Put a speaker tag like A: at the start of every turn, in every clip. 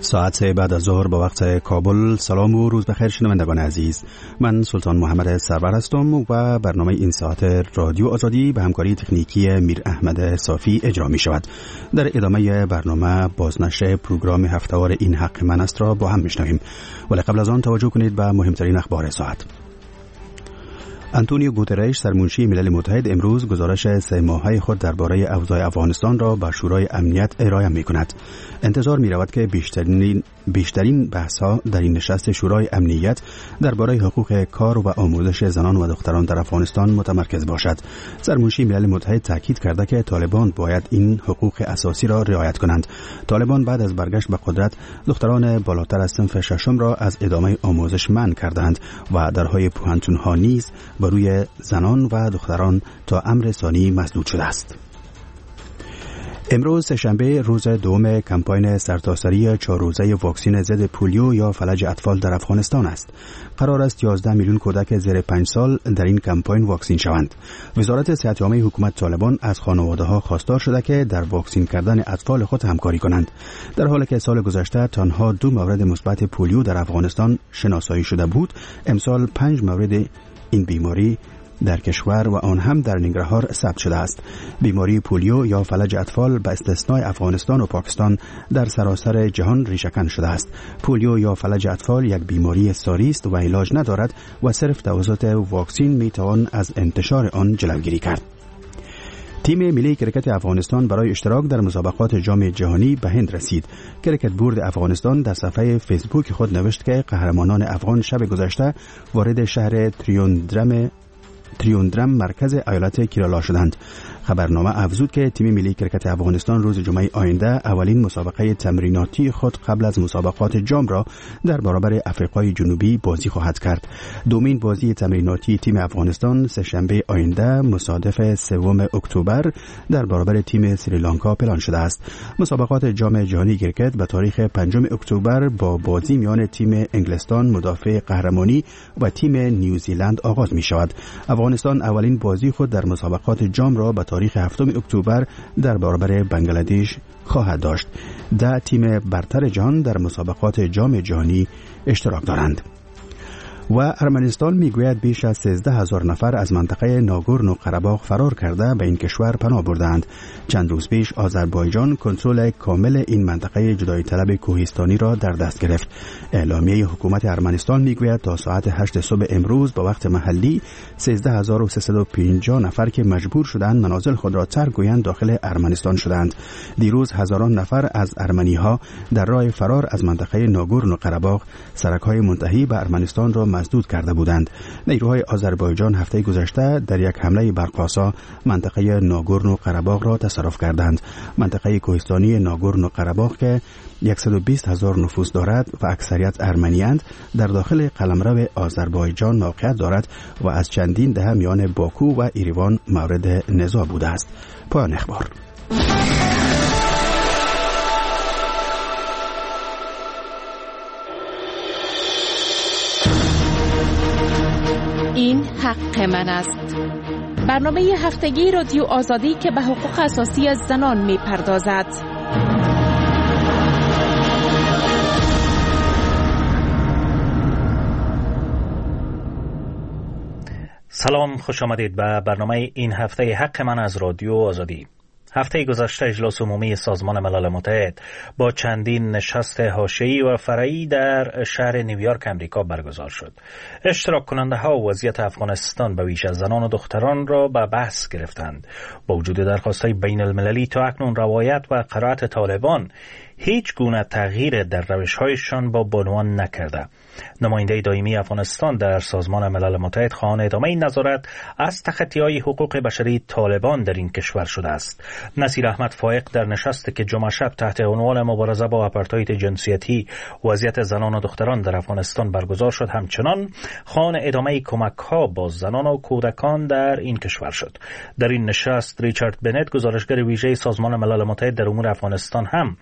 A: ساعت 3 بعد از ظهر به وقت کابل. سلام و روز بخیر شنوندگان عزیز. من سلطان محمد سرور هستم و برنامه این ساعت رادیو آزادی به همکاری تکنیکی میر احمد صافی اجرا می شود. در ادامه برنامه بازنشر پروگرام هفته‌وار این حق من است را با هم میشنویم، ولی قبل از آن توجه کنید به مهمترین اخبار ساعت. آنتونیو گوترش سرمنشی ملل متحد امروز گزارش 3 ماهه خود درباره اوضاع افغانستان را به شورای امنیت ارائه می‌کند. انتظار می‌رود که بیشترین بحث‌ها در این نشست شورای امنیت درباره حقوق کار و آموزش زنان و دختران در افغانستان متمرکز باشد. سرمنشی ملل متحد تاکید کرده که طالبان باید این حقوق اساسی را رعایت کنند. طالبان بعد از برگشت به قدرت دختران بالاتر از صنف ششم را از ادامه آموزش منع کردند و درهای پوهنتون‌ها نیز روی زنان و دختران تا امر ثانی مسدود شده است. امروز سه‌شنبه روز دوم کمپاین سرتاسری 4 روزه واکسن ضد پولیو یا فلج اطفال در افغانستان است. قرار است 11 میلیون کودک زیر 5 سال در این کمپاین واکسین شوند. وزارت صحت عامه حکومت طالبان از خانواده‌ها خواستار شده که در واکسین کردن اطفال خود همکاری کنند. در حالی که سال گذشته تنها 2 مورد مثبت پولیو در افغانستان شناسایی شده بود، امسال 5 مورد این بیماری در کشور و آن هم در ننگرهار ثبت شده است. بیماری پولیو یا فلج اطفال به استثنای افغانستان و پاکستان در سراسر جهان ریشه‌کن شده است. پولیو یا فلج اطفال یک بیماری ساری است و علاج ندارد و صرف توسط واکسن میتوان از انتشار آن جلوگیری کرد. تیم ملی کرکت افغانستان برای اشتراک در مسابقات جام جهانی به هند رسید. کرکت بورد افغانستان در صفحه فیسبوک خود نوشت که قهرمانان افغان شب گذشته وارد شهر تریوندرم مرکز ایالت کیرالا شدند. خبرنامه افزود که تیم ملی کرکت افغانستان روز جمعه آینده اولین مسابقه تمریناتی خود قبل از مسابقات جام را در برابر آفریقای جنوبی بازی خواهد کرد. دومین بازی تمریناتی تیم افغانستان سه‌شنبه آینده مصادف 3 اکتبر در برابر تیم سریلانکا پلان شده است. مسابقات جام جهانی کرکت به تاریخ 5 اکتبر با بازی میان تیم انگلستان مدافع قهرمانی و تیم نیوزیلند آغاز می شود. افغانستان اولین بازی خود در مسابقات جام را به تاریخ 7 اکتبر در برابر بنگلادش خواهد داشت. 10 تیم برتر جهان در مسابقات جام جهانی اشتراک دارند. و ارمنستان میگوید بیش از 13,000 نفر از منطقه ناگورنو قره‌باغ فرار کرده به این کشور پناه بردند. چند روز پیش آذربایجان کنترل کامل این منطقه جدایی طلب کوهستانی را در دست گرفت. اعلامیه حکومت ارمنستان میگوید تا ساعت 8 صبح امروز به وقت محلی 13,350 نفر که مجبور شدند منازل خود را ترک گویند داخل ارمنستان شدند. دیروز هزاران نفر از ارمنی‌ها در راه فرار از منطقه ناگورنو قره‌باغ سرک‌های منتهی به ارمنستان را مسدود کرده بودند. نیروهای آذربایجان هفته گذشته در یک حمله برق‌آسا منطقه ناگورنو قره‌باغ را تصرف کردند. منطقه کوهستانی ناگورنو قره‌باغ که 120,000 نفوس دارد و اکثریت ارمنی‌اند در داخل قلمرو آذربایجان موقعیت دارد و از چندین دهه میان باکو و ایروان مورد نزاع بوده است. پایان اخبار.
B: این حق من است. برنامه هفتگی رادیو آزادی که به حقوق اساسی زنان می‌پردازد.
C: سلام، خوش آمدید به برنامه این هفته حق من از رادیو آزادی. هفته گذشته اجلاس عمومی سازمان ملل متحد با چندین نشست حاشیه‌ای و فرعی در شهر نیویورک امریکا برگزار شد. اشتراک کننده ها وضعیت افغانستان به ویژه از زنان و دختران را به بحث گرفتند. با وجود درخواست‌های بین المللی تا اکنون روایت و قرائت طالبان هیچ گونه تغییر در روش‌هایشان با بانوان نکرده. نماینده دائمی افغانستان در سازمان ملل متحد خواهان ادامه این نظارت از تخطی‌های حقوق بشری طالبان در این کشور شده است. نصیر احمد فائق در نشستی که جمعه شب تحت عنوان مبارزه با آپارتاید جنسیتی وضعیت زنان و دختران در افغانستان برگزار شد، همچنان خواهان ادامه کمک‌ها با زنان و کودکان در این کشور شد. در این نشست ریچارد بنت، گزارشگر ویژه سازمان ملل متحد در امور افغانستان، هم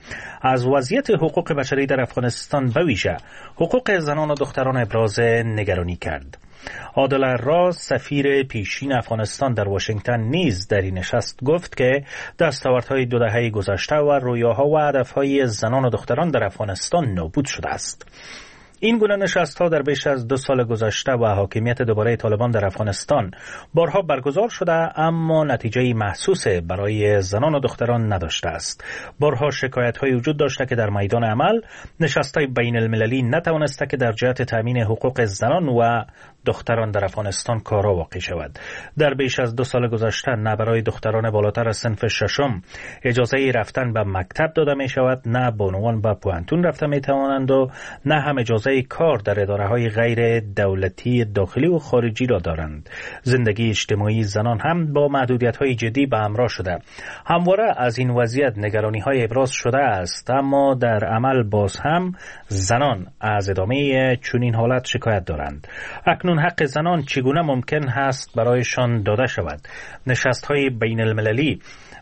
C: از وضعیت حقوق بشری در افغانستان به ویژه حقوق زنان و دختران ابراز نگرانی کرد. عادل راز سفیر پیشین افغانستان در واشنگتن نیز در این نشست گفت که دستاوردهای 2 دهه گذشته و رویاها و هدفهای زنان و دختران در افغانستان نابود شده است. این گونه نشست‌ها در بیش از 2 سال گذشته و حاکمیت دوباره طالبان در افغانستان بارها برگزار شده، اما نتیجه محسوس برای زنان و دختران نداشته است. بارها شکایت‌های وجود داشته که در میدان عمل نشست‌های بین المللی نتوانسته که در جهت تامین حقوق زنان و دختران در افغانستان کارا واقع شود. در بیش از 2 سال گذشته نه برای دختران بالاتر از صنف 6 اجازه رفتن به مکتب داده می شود، نه بانوان به پوهنتون رفته می توانند و نه هم اجازه کار در اداره‌های غیر دولتی داخلی و خارجی را دارند. زندگی اجتماعی زنان هم با محدودیت‌های جدی به همراه شده. همواره از این وضعیت نگرانی‌های ابراز شده است، اما در عمل باز هم زنان از ادامه چنین حالت شکایت دارند. اکنون حق زنان چگونه ممکن است برایشان داده شود؟ نشست‌های بین المللی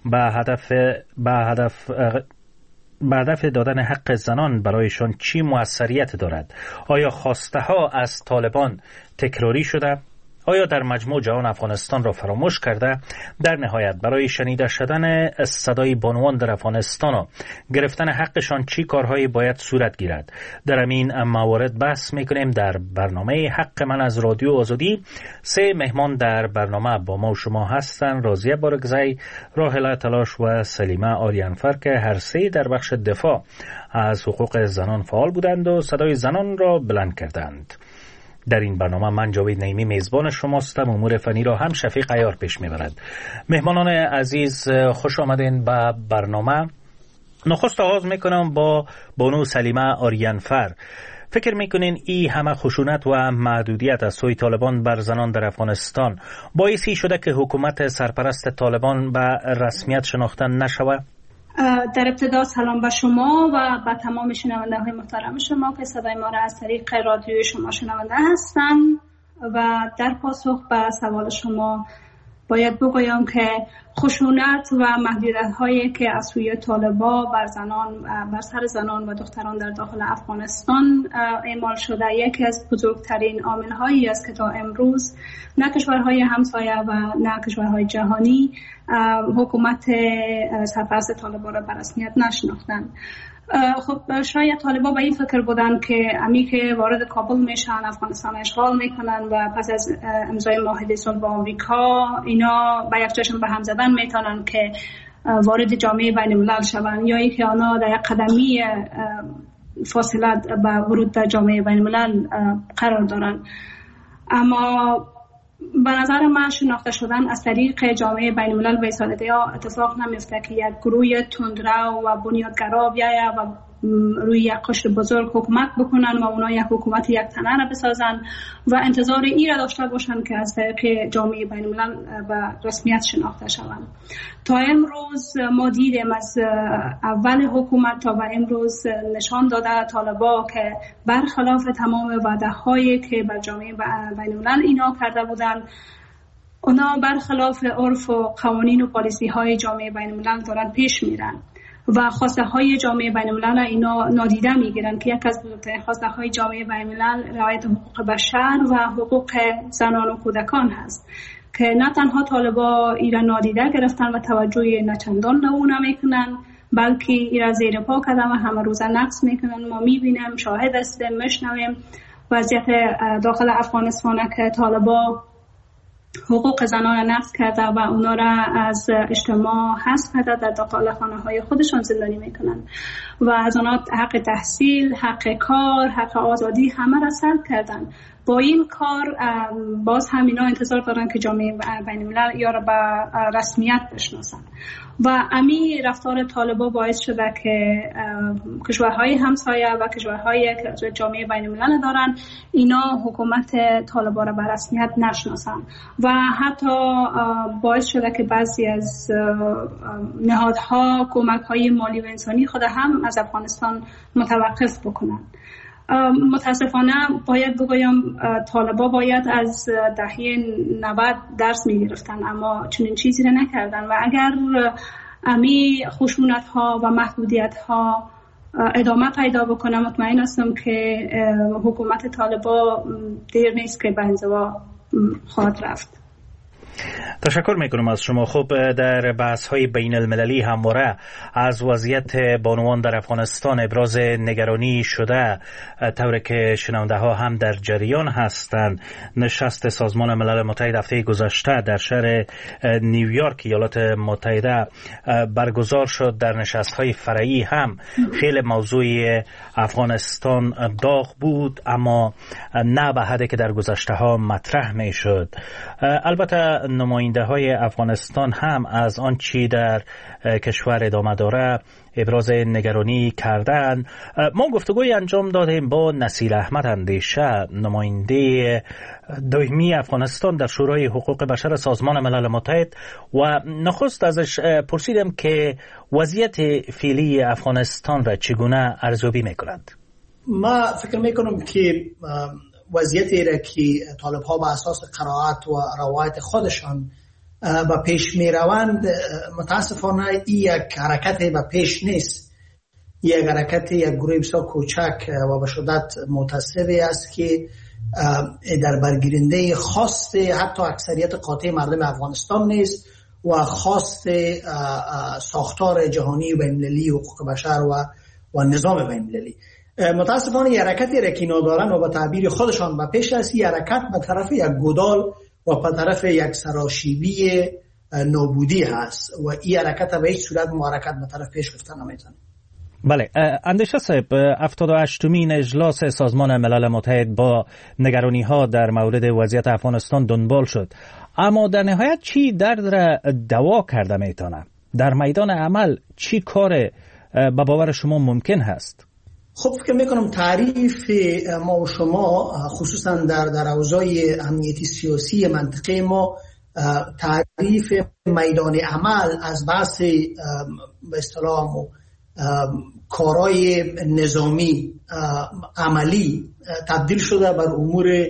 C: به هدف دادن حق زنان برایشان چی موثریت دارد؟ آیا خواسته ها از طالبان تکراری شده؟ آیا در مجموع جهان افغانستان را فراموش کرده؟ در نهایت برای شنیده شدن صدای بانوان در افغانستان و گرفتن حقشان چی کارهایی باید صورت گیرد؟ در این موارد بحث میکنیم در برنامه حق من از رادیو آزادی. 3 مهمان در برنامه با ما و شما هستند: راضیه بارگزی، راحله تلاش و سلیمه آریانفر که هر 3 در بخش دفاع از حقوق زنان فعال بودند و صدای زنان را بلند کردند. در این برنامه من جاوید نعیمی میزبان شماستم. امور فنی را هم شفیق عیار پیش میبرد. مهمانان عزیز خوش آمدین به برنامه. نخست آغاز میکنم با بانو سلیمه آریانفر. فکر میکنین این همه خشونت و محدودیت از سوی طالبان بر زنان در افغانستان باعثی شده که حکومت سرپرست طالبان به رسمیت شناخته نشود؟
D: در ابتدا سلام به شما و به تمام شنونده های محترم شما که صدای ما را از طریق رادیوی شما شنونده هستن. و در پاسخ به سوال شما باید بگویم که خشونت و محدودیت هایی که از سوی طالبان بر سر زنان و دختران در داخل افغانستان اعمال شده یکی از بزرگترین عامل هایی است که تا امروز نه کشورهای همسایه و نه کشورهای جهانی حکومت سرپرست طالبان را به رسمیت نشناختند. خب شاید طالبان به این فکر بودن که امی که وارد کابل میشن، افغانستان اشغال میکنن و پس از امضای معاهده صلح با آمریکا اینا با یک جشن به هم زدن میتونن که وارد جامعه بین الملل شوند، یا اینکه آنها در یک قدمی فاصله به ورود در جامعه بین الملل قرار دارن. اما به نظر من شناخته شدن از طریق جامعه بین الملل به سادگی اتفاق نمیفته که یک گروه تندرو و بنیادگرا بیاید و روی یک قشر بزرگ حکومت بکنن و اونا یک حکومت یک تنه را بسازن و انتظار این را داشته باشن که از طریق جامعه بین الملل به رسمیت شناخته شوند. تا امروز ما دیدیم از اول حکومت تا و امروز نشان داده طالبان که برخلاف تمام وعده هایی که بر جامعه بین الملل اینا کرده بودن، اونا برخلاف عرف و قوانین و پالیسی های جامعه بین الملل دارن پیش میرن و خواسته های جامعه بین الملل اینا نادیده میگیرن که یک از بزرگترین خواسته های جامعه بین الملل رعایت حقوق بشر و حقوق زنان و کودکان هست که نه تنها طالبان ایران نادیده گرفتن و توجه نچندان به اون میکنن، بلکه ایران زیر پا کردن و همه روزه نقص میکنن. ما میبینیم، شاهد هستیم، میشنویم وضعیت داخل افغانستان که طالبان حقوق زنان را نقض کرده و اونا را از اجتماع حذف کرده، در داخل خانه های خودشان زندانی میکنن و از اونا حق تحصیل، حق کار، حق آزادی همه را سلب کردن. با این کار باز هم اینا انتظار دارن که جامعه بین الملل یا را به رسمیت بشناسن و امی رفتار طالبان باعث شده که کشورهای همسایه و کشورهای که جامعه بین الملل دارن اینا حکومت طالبان را به رسمیت نشناسن و حتی باعث شده که بعضی از نهادها کمک‌های مالی و انسانی خود هم از افغانستان متوقف بکنن. متاسفانه باید بگویم طالبان باید از دهه 90 درس میگرفتن، اما چنین چیزی را نکردن و اگر امی خشونت ها و محدودیت ها ادامه پیدا بکنه. مطمئن هستم که حکومت طالبان دیر نیست که به انزوا خواهد رفت.
C: تشکر میکنم از شما. خب در بحث های بین المللی همواره از وضعیت بانوان در افغانستان ابراز نگرانی شده، طوری که شنونده ها هم در جریان هستند. نشست سازمان ملل متحد هفته گذشته در شهر نیویورک ایالات متحده برگزار شد. در نشست های فرعی هم خیلی موضوع افغانستان داغ بود، اما نه به حدی که در گذشته ها مطرح می شد. البته نماینده های افغانستان هم از آن چی در کشور ادامه داره ابراز نگرانی کردند. ما گفتگوی انجام دادیم با نصیر احمد اندیشه، نماینده دائمی افغانستان در شورای حقوق بشر سازمان ملل متحد، و نخست ازش پرسیدم که وضعیت فعلی افغانستان را چگونه ارزیابی میکنند.
E: ما فکر میکنم که وضعیتی را که طالب ها به اساس قرائت و روایت خودشان به پیش می روند، متاسفانه این یک حرکت به پیش نیست. یک حرکت یک گروه بسیار کوچک و به شدت متعصبی است که در برگیرنده خواست حتی اکثریت قاطع مردم افغانستان نیست و خواست ساختار جهانی و بین‌المللی حقوق بشر و نظام بین‌المللی. متاسفانه این حرکتی را که دارن و به تعبیر خودشان به پیش است، این حرکت به طرف یک گودال و به طرف یک سراشیبی نابودی هست و این حرکت به هیچ صورت حرکت به طرف پیش رفتن نمیتونه.
C: بله، اندیشه صاحب، 78مین اجلاس سازمان ملل متحد با نگرانی ها در مورد وضعیت افغانستان دنبال شد، اما در نهایت چی درد را دوا کرده میتونه؟ در میدان عمل چی کار به باور شما ممکن هست؟
E: خب فکر میکنم تعریف ما و شما خصوصا در اوضاع امنیتی سیاسی منطقه ما، تعریف میدان عمل از بحث به اصطلاح کارهای نظامی عملی تبدیل شده بر امور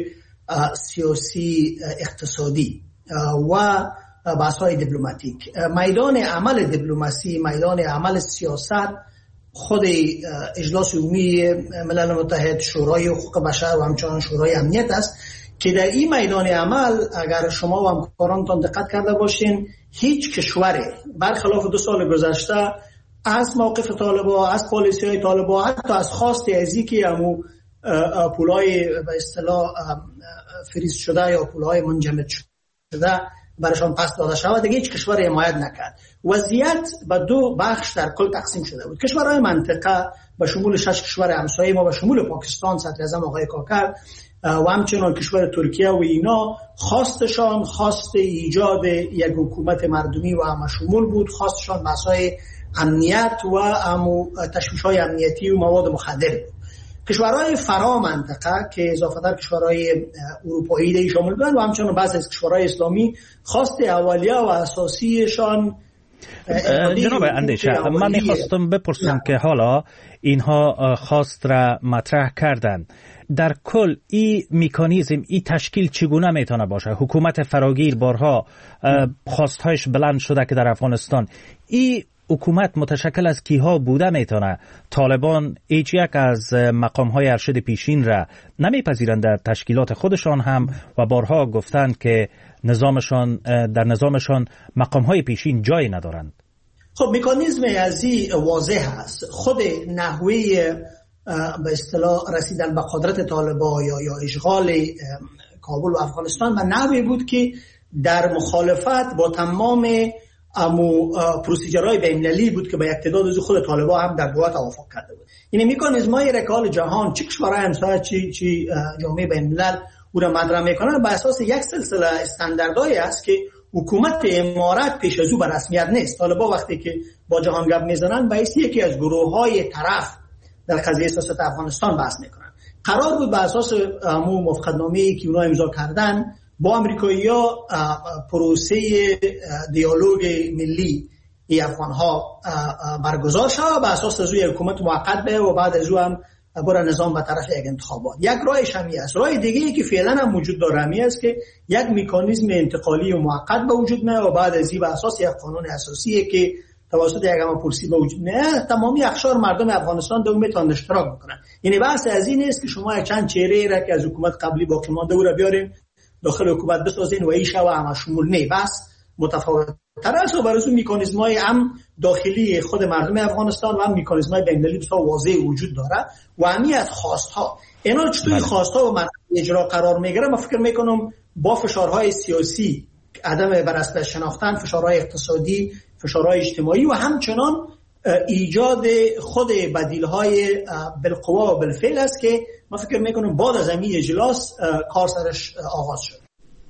E: سیاسی اقتصادی و بحث‌های دیپلماتیک. میدان عمل دیپلماسی، میدان عمل سیاست، خود اجلاس عمومی ملل متحد، شورای حقوق بشر و همچنان شورای امنیت است که در این میدان عمل اگر شما و همکارانتان دقت کرده باشین، هیچ کشوری برخلاف 2 سال گذشته از موقف طالبان، از پالیسی‌های طالبان، حتی از خواست ازی که همو پولای به اصطلاح فریز شده یا پولای منجمد شده برایشان پس داده شود، دیگه هیچ کشور حمایت نکرد. وضعیت به 2 بخش در کل تقسیم شده بود. کشورهای منطقه به شمول 6 کشور همسایه ما، به شمول پاکستان، صدراعظم آقای کاکر و همچنان کشور ترکیه و اینا، خواستشان خواست ایجاد یک حکومت مردمی و همشمول بود. خواستشان مسائل امنیت و تشویش‌های امنیتی و مواد مخدر بود. کشورهای فرا منطقه که اضافه در کشورهای اروپایی دیگه شامل بودن و همچنان بعضی از کشورهای اسلامی خواست اولیه و اساسیشان.
C: جناب اندیشه، من میخواستم بپرسم که حالا اینها خواست را مطرح کردن، در کل این میکانیزم، این تشکیل چگونه میتونه باشه؟ حکومت فراگیر بارها خواستهایش بلند شده که در افغانستان این حکومت متشکل از کیها بوده میتونه؟ طالبان هیچ یک از مقامهای ارشد پیشین را نمیپذیرند در تشکیلات خودشان هم و بارها گفتند که در نظامشان مقامهای پیشین جای ندارند.
E: خب مکانیزم ازی واضح است. خود نحوه به اصطلاح رسیدن به قدرت طالبان یا اشغال کابل و افغانستان و نحوی بود که در مخالفت با تمام پروسیجرهای بین‌المللی بود که با اقتدار از خود طالبان هم در دوحه توافق کرده بود. یعنی مکانیزم‌های رکال جهان، چه کشورهای همسایه چه جامعه بین‌الملل او را مطرح میکنن، بر اساس یک سلسله استانداردهایی است که حکومت امارت پیش از او به رسمیت نیست. طالبان وقتی که با جهان گپ میزنن به اساس یکی از گروه‌های طرف در قضیه سیاست افغانستان بحث میکنن. قرار بود بر اساس همون موافقتنامه‌ای که اونها امضا کردن با امریکایی‌ها پروسه دیالوگ ملی افغان‌ها برگزار شد و اساس از او حکومت موقت به و بعد از او هم برای نظام به طرف یک انتخابات. یک راهش همی است. راه دیگه‌ای که فعلا هم وجود داره همی است که یک مکانیزم انتقالی و موقت به وجود میاد و بعد از این به اساس یک قانون اساسی که توسط یک هماپرسی به وجود میاد، تمامی اقشار مردم افغانستان در میتونن اشتراک بکنن. یعنی بحث از این است که شما چند چهره را که از حکومت قبلی باقی مانده او را بیارین داخل حکومت بسازین و این شو همه شمول نه، بس متفاوت تر است و برای میکانیزم‌های هم داخلی خود مردم افغانستان و هم میکانیزم‌های بین‌المللی بسیار واضح وجود داره و اهمیت خواست‌ها اینا چطوری خواست‌ها و اجرا قرار میگیره. من فکر میکنم با فشارهای سیاسی، عدم بررسی شناختن، فشارهای اقتصادی، فشارهای اجتماعی و همچنان ایجاد خود بدیل‌های بالقوا و بالفعل است که من فکر میکنم بعد از این اجلاس کار سرش آغاز شد.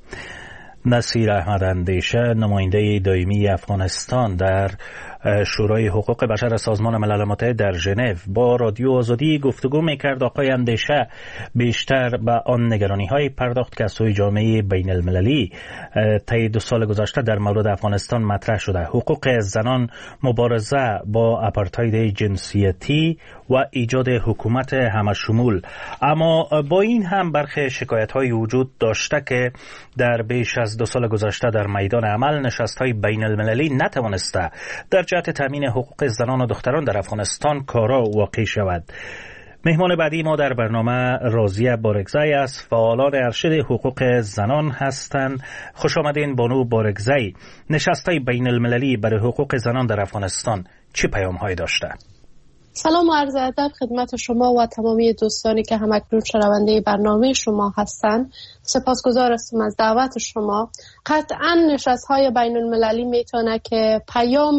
C: نصیر احمد اندیشه، نماینده دائمی افغانستان در شورای حقوق بشر سازمان ملل متحد در ژنو، با رادیو آزادی گفتگو میکرد. آقای اندیشه بیشتر به آن نگرانی‌های پرداخت که از سوی جامعه بین المللی طی 2 سال گذشته در مورد افغانستان مطرح شده: حقوق زنان، مبارزه با آپارتاید جنسیتی و ایجاد حکومت همشمول. اما با این هم برخی شکایت‌های وجود داشته که در بیش از 2 سال گذشته در میدان عمل نشست‌های بین المللی نتوانسته در جهت تامین حقوق زنان و دختران در افغانستان کارا واقع شود. مهمان بعدی ما در برنامه راضیه بارگزی است، فعالان ارشد حقوق زنان هستند. خوش آمدین بانو بارگزی. نشست‌های بین المللی برای حقوق زنان در افغانستان چه پیام‌هایی داشته؟
F: سلام و عرض ادب خدمت شما و تمامی دوستانی که همکنون شنونده برنامه شما هستند. سپاسگزار هستم از دعوت شما. قطعا نشست‌های بین المللی میتونه که پیام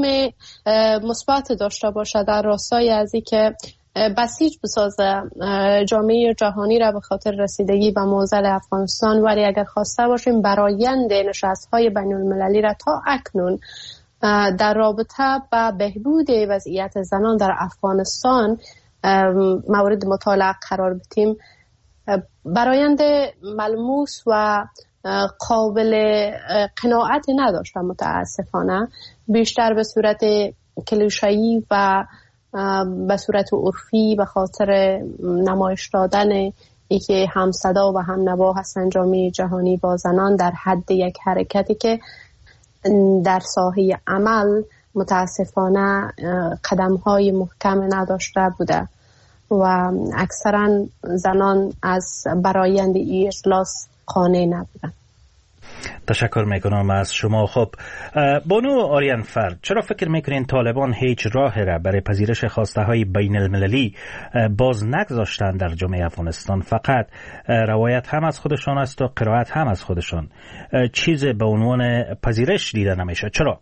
F: مثبت داشته باشه در راستای از اینکه بسیج بسازه جامعه جهانی را به خاطر رسیدگی به معضل افغانستان، ولی اگر خواسته باشیم برآیند نشست‌های بین المللی را تا اکنون در رابطه با بهبود وضعیت زنان در افغانستان مورد مطالعه قرار بدیم، برآیند ملموس و قابل قناعت نداشته. متاسفانه بیشتر به صورت کلیشه‌ای و به صورت عرفی به خاطر نمایش دادن ای که هم صدا و هم نوا هستن جامعه جهانی با زنان در حد یک حرکتی که در ساحه عمل متاسفانه قدم‌های محکم نداشته بوده و اکثرا زنان از برآیند این اجلاس قانع نبودند.
C: تشکر میکنم از شما. خب بانو آریان فرد، چرا فکر میکنین طالبان هیچ راه را برای پذیرش خواسته های بین المللی باز نگذاشتن در جامعه افغانستان؟ فقط روایت هم از خودشان است و قرائت هم از خودشان، چیز به عنوان پذیرش دیده نمیشه. چرا؟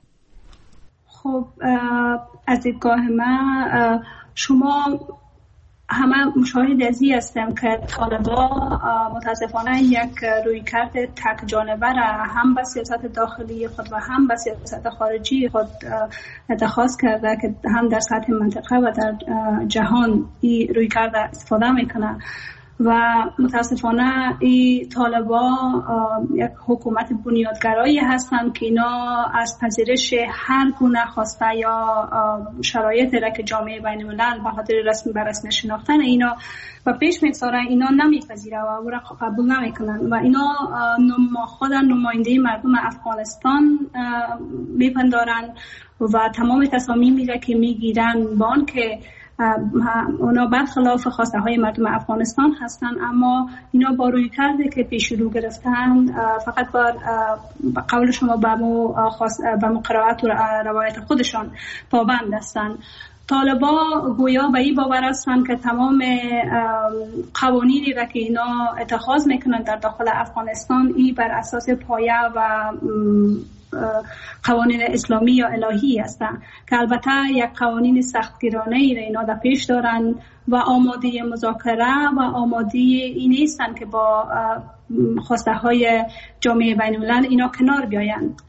D: خب از دیدگاه من شما همه مشاهد ازی هستم که طالبان متاسفانه یک رویکرد تک جانبه را هم به سیاست داخلی خود و هم به سیاست خارجی خود اتخاذ کرده که هم در سطح منطقه و در جهان این رویکرد استفاده میکنه و متاسفانه این طالبان یک حکومت بنیادگرایی هستند که اینا از پذیرش هر گونه خواسته یا شرایطی را که جامعه بین الملل به خاطر رسمی بر رسمی شناختن اینا و پیش می‌گذارن اینا نمیپذیره و او را قبول نمیکنن و اینا خود نماینده مردم افغانستان میپندارن و تمام تصامیمی را که میگیرن با آن که اونا برخلاف خواسته های مردم افغانستان هستن، اما اینا با روی کرده که پیش رو گرفتن فقط با قول شما به مقررات و روایت خودشان پابند هستن. طالبان گویا به این باور هستند که تمام قوانینی را که اینا اتخاذ میکنن در داخل افغانستان این بر اساس پایه و قوانین اسلامی یا الهی هستند که البته یک قوانین سختگیرانه ای را اینا در پیش دارن و آماده مذاکره و آماده این نیستن که با خواسته های جامعه بین الملل اینا کنار بیایند.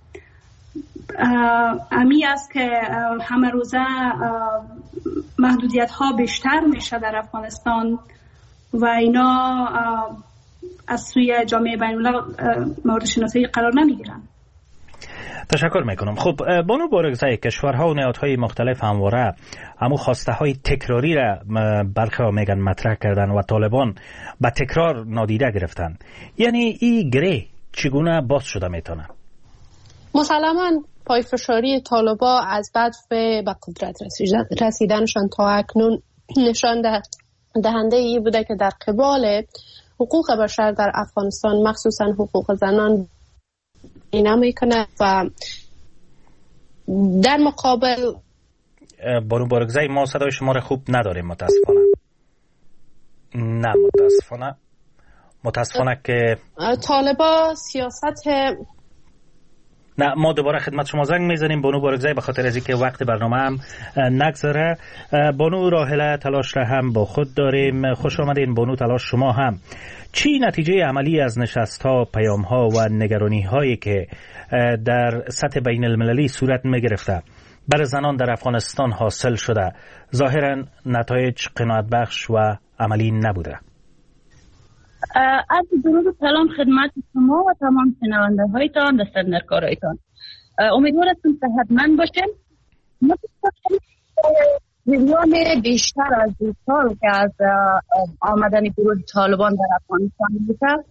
D: امی است که همه روزه محدودیت ها بیشتر میشه در افغانستان و اینا از سوی جامعه بین الملل مورد شناسایی قرار نمیگیرن.
C: تشکر میکنم. خب بانو بارگزی، کشورها و نهادهای مختلف همواره همون خواسته های تکراری را برخی ها میگن مطرح کردن و طالبان به تکرار نادیده گرفتن. یعنی این گره چگونه باز شده میتونه؟
F: مسلماً پایفشاری طالبا از بعد به قدرت رسیدنشان تا اکنون نشان دهنده ای بوده که در قبال حقوق بشر در افغانستان مخصوصا حقوق زنان اینا میکنه و در مقابل
C: بانو بارگزئی ما صدای شما را خوب نداریم متاسفانه که
F: طالبا سیاست
C: نه. ما دوباره خدمت شما زنگ میزنیم بانو بارگزئی، به خاطر از اینکه وقت برنامه هم نگذره. بانو راحله تلاش را هم با خود داریم. خوش آمدین بانو تلاش شما هم. چی نتیجه عملی از نشست ها، پیام ها و نگرانی هایی که در سطح بین المللی صورت می گرفته برای زنان در افغانستان حاصل شده؟ ظاهرا نتایج قناعت بخش و عملی نبوده.
G: از درود سلام خدمت شما و تمام شنونده هایتان و سرنرکارایتان. امیدوار هستم صحتمند باشیم. جریان بیشتر از 2 سال که از آمدن گروه طالبان در افغانستان بوده،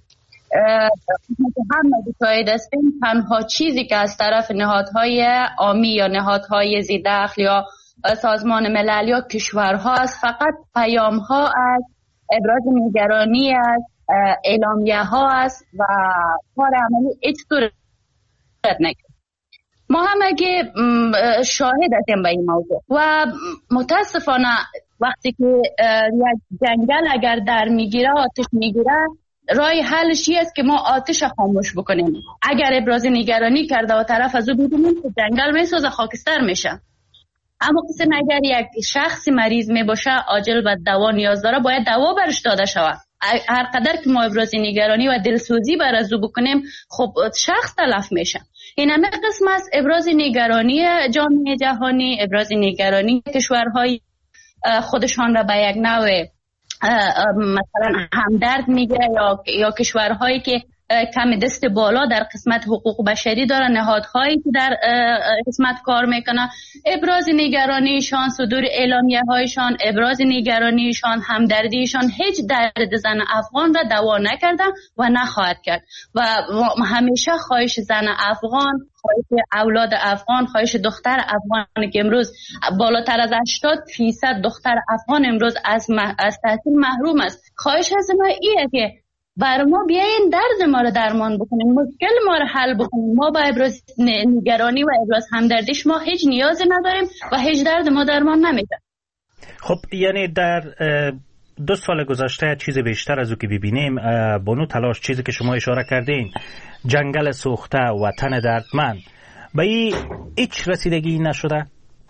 G: هم متقاعد هستیم تنها چیزی که از طرف نهادهای عامی یا نهادهای ذی‌دخل یا سازمان ملل یا کشورها است فقط پیام ها از ابراز نگرانی است، اعلامیه ها است و کار عملی هیچ طور نکرد. ما هم اگه شاهد هستیم به این موضوع و متاسفانه وقتی که یک جنگل اگر در میگیره آتش میگیره، راه حلش است که ما آتش خاموش بکنیم. اگر ابراز نگرانی کرده و طرف از او بدونیم که جنگل میسوزه، خاکستر میشه. اما قصد اگر یک شخص مریض می باشه عاجل به دوا نیاز داره، باید دوا برش داده شود. هر قدر که ما ابراز نگرانی و دلسوزی بر از او بکنیم، خب شخص تلف میشه. این همه قسم است ابراز نگرانی جامعه جهانی، ابراز نگرانی کشورهای خودشان را به یک نوع مثلا همدرد میگیره یا کشورهایی که کم دست بالا در قسمت حقوق بشری دارن، نهادهایی که در قسمت کار میکنن، ابراز نگرانیشان، صدور اعلامیه هایشان، ابراز نگرانیشان، همدردیشان هیچ درد زن افغان را دوا نکردن و نخواهد کرد. و همیشه خواهش زن افغان، خواهش اولاد افغان، خواهش دختر افغان که امروز بالاتر از 80% دختر افغان امروز از تحصیل محروم است، خواهش از ما ایه که بر ما بیاین درد ما رو درمان بکنیم، مشکل ما رو حل بکنیم. ما با ابراز نگرانی و ابراز همدردیش ما هیچ نیازی نداریم و هیچ درد ما درمان نمیشه.
C: خب یعنی در 2 سال گذشته چیز بیشتر از او که ببینیم بانو تلاش، چیزی که شما اشاره کردین، جنگل سوخته و تن دردمند، به این هیچ رسیدگی نشده؟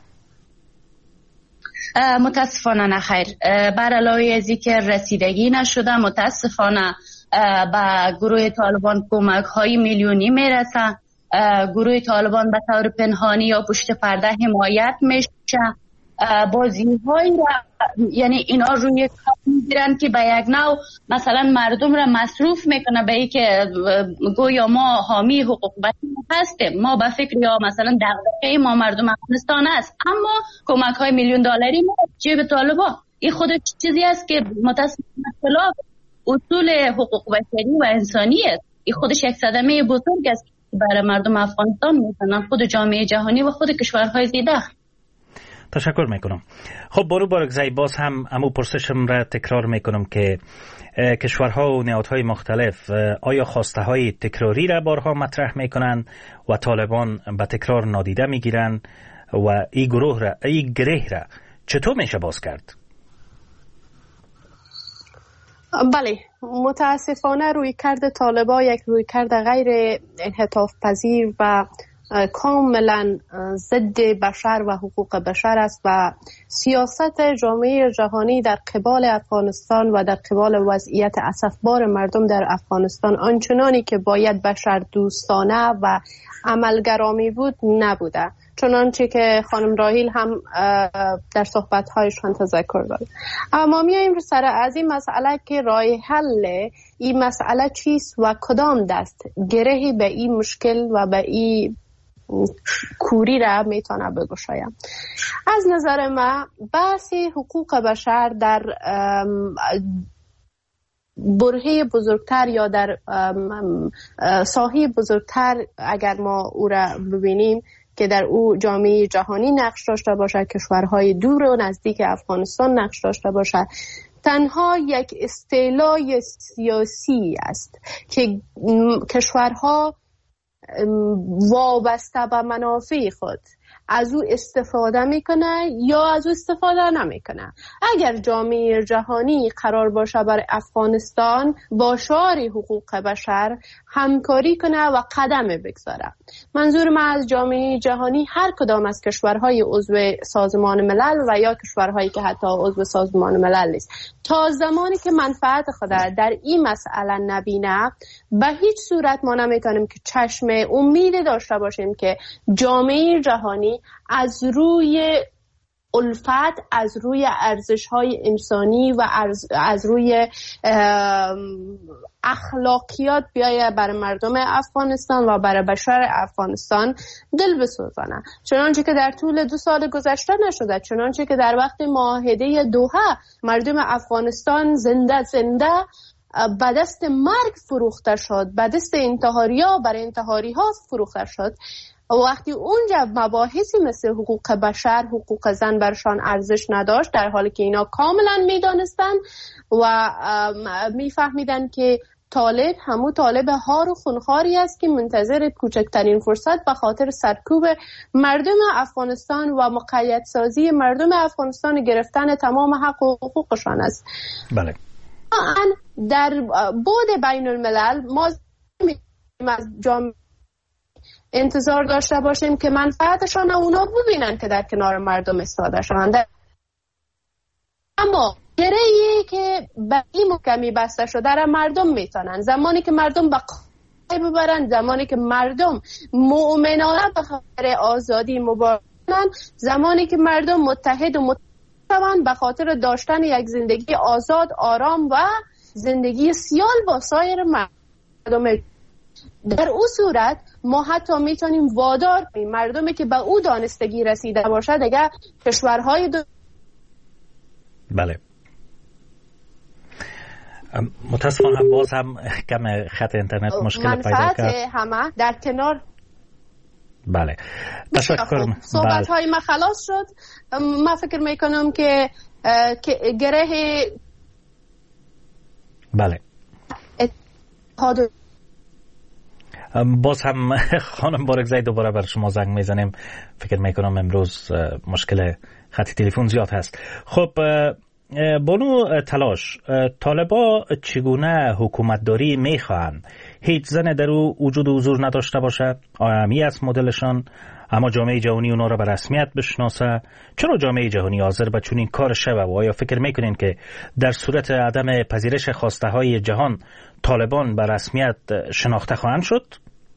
G: متاسفانه نخیر. بر علاوه از اینکه رسیدگی نشده، متاسفانه به گروه طالبان کمک های میلیونی میرسه. گروه طالبان به طور پنهانی یا پشت پرده حمایت میشه. بازی های یعنی اینا روی کار میگیرن که به یک نوع مثلا مردم را مصروف میکنه به اینکه گویا ما حامی حقوق بشر هستیم، ما به فکر یا مثلا دغدغه ما مردم افغانستان است، اما کمک های $1,000,000 ما جیب طالبان. این خود چیزی است که متاسفانه خلاف اصول حقوق بشری و انسانی است. این خودش یک صدمه بزرگ است که برای مردم افغانستان میزنن، خود جامعه جهانی و خود کشورهای ذی‌دخل.
C: تشکر میکنم. خب بانو بارگزئی، باز هم امو پرسشم را تکرار میکنم که کشورها و نهادهای مختلف آیا خواسته های تکراری را بارها مطرح میکنن و طالبان به تکرار نادیده میگیرن و این گره را چطور میشه باز کرد؟
F: بله، متاسفانه رویکرد طالبان یک رویکرد غیر انعطاف پذیر و کاملا ضد بشر و حقوق بشر است و سیاست جامعه جهانی در قبال افغانستان و در قبال وضعیت اسفبار مردم در افغانستان آنچنانی که باید بشر دوستانه و عملگرامی بود نبوده، چنانچه که خانم راحیل هم در صحبت‌هایشان تذکر داد. اما ما میاییم سر از این مسئله که راه حل این مسئله چیست و کدام دست گرهی به این مشکل و به این کوری را میتونه بگشایم. از نظر من بحث حقوق بشر در برهه بزرگتر یا در ساحه بزرگتر اگر ما او را ببینیم که در او جامعه جهانی نقش داشته باشد، کشورهای دور و نزدیک افغانستان نقش داشته باشد. تنها یک اصطلاح سیاسی است که کشورها وابسته به منافع خود از او استفاده میکنه یا از او استفاده نمیکنه. اگر جامعه جهانی قرار باشه بر افغانستان با شعار حقوق بشر همکاری کنه و قدم بگذاره، منظور من از جامعه جهانی هر کدام از کشورهای عضو سازمان ملل و یا کشورهایی که حتی عضو سازمان ملل نیست، تا زمانی که منفعت خود در این مسئله نبینه به هیچ صورت ما نمیتونیم که چشم امید داشته باشیم که جامعه جهانی از روی الفت، از روی ارزش‌های انسانی و از روی اخلاقیات بیایه برای مردم افغانستان و برای بشر افغانستان دل بسوزانه، چنانچه که در طول 2 سال گذشته نشده، چنانچه که در وقت معاهده دوحه مردم افغانستان زنده به دست مرگ فروخته شد، به دست انتحاری‌ها برای انتحاری‌ها فروخته شد. وقتی اونجا مباحثی مثل حقوق بشر، حقوق زن برشان ارزش نداشت، در حالی که اینا کاملا میدانستن و میفهمیدن که طالب همون طالب هار و خونخاری است که منتظر کوچکترین فرصت به خاطر سرکوب مردم افغانستان و مقید سازی مردم افغانستان گرفتن تمام حق و حقوقشان است.
C: بله.
F: در بعد بین الملل ما از جامعه انتظار داشته باشیم که منفعتشان اونا ببینن که در کنار مردم ایستاده شوند، اما گره‌ای که به این محکمی بسته شده را مردم میتونن زمانی که مردم به قای ببرن، زمانی که مردم مؤمنانه به خاطر آزادی مبارزن، زمانی که مردم متحد و متفقن به خاطر داشتن یک زندگی آزاد، آرام و زندگی سیال با سایر مردم، در او صورت ما حتی میتونیم وادار کنیم مردمی که به او دانستگی رسیده باشد اگر کشورهای
C: بله. متاسفانه باز هم کم خط اینترنت مشکل پیدا کرد.
F: همه در کنار.
C: بله. تشکر.
F: صحبت های ما خلاص شد. ما فکر میکنم که گره
C: بله. باز هم خانم بارکزی دوباره بر شما زنگ میزنیم. فکر میکنم امروز مشکل خط تلفن زیاد هست. خب بانو تلاش، طالبا چگونه حکومتداری میخواهند؟ هیچ زن در او وجود و حضور نداشته باشه؟ آیا است مدلشان؟ اما جامعه جهانی اونا را به رسمیت بشناسه؟ چرا جامعه جهانی حاضر به چنین کار شوه؟ و آیا فکر میکنین که در صورت عدم پذیرش خواسته های جهان طالبان به رسمیت شناخته خواهند شد؟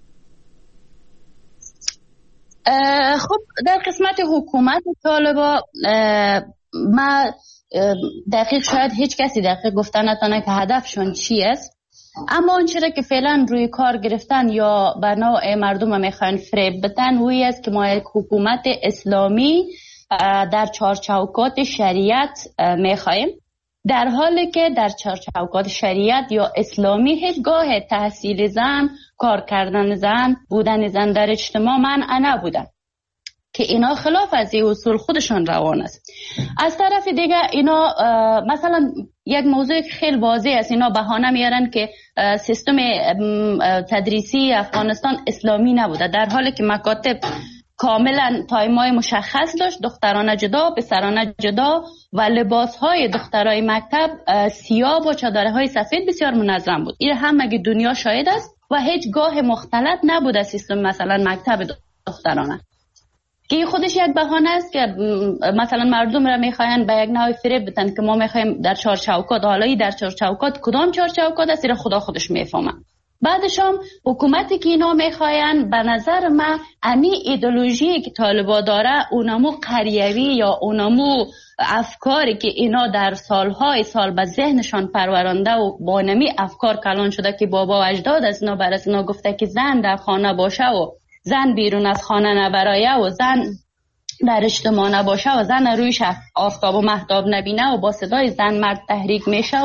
G: خب در قسمت حکومت طالبا ما دقیق شاید هیچ کسی دقیق گفتن نتونه که هدفشون چی است، اما اون چیزی که فعلا روی کار گرفتن یا بر نوع مردم میخوان فریب بدن وی است که ما یک حکومت اسلامی در چارچوکات شریعت میخوایم، در حالی که در چارچوکات شریعت یا اسلامی هیچگاه تحصیل زن، کار کردن زن، بودن زن در اجتماع منع نبودن که اینا خلاف از این اصول خودشان روان است. از طرف دیگه اینا مثلا یک موضوع خیلی واضح است، اینا بهانه میارن که سیستم تدریسی افغانستان اسلامی نبوده، در حالی که مکاتب کاملا تایمای مشخص داشت، دخترانه جدا، پسرانه جدا و لباسهای دخترای مکتب سیاه با چادرهای سفید بسیار منظم بود. این همه دنیا شاهد است و هیچگاه مختلط نبوده سیستم مثلا مکتب دخترانه، که خودش یک بهانه است که مثلا مردم را میخواین به یک نوع فریب بدن که ما میخوایم در چارچوکات، حالا در چارچوکات کدام چارچوکات است را خدا خودش میفهمه. بعدش هم حکومتی که اینا میخواین به نظر من امی ایدئولوژی که طالبا داره، اونمو قریوی یا اونمو افکاری که اینا در سالهای سال به ذهنشان پرورانده و با نمی افکار کلان شده که بابا و اجداد از اینا برای اینا گفته که زن در خانه باشه و زن بیرون از خانه نبرایه و زن در اجتماع نباشه و زن رویش آفتاب و مهتاب نبینه و با صدای زن مرد تحریک میشه و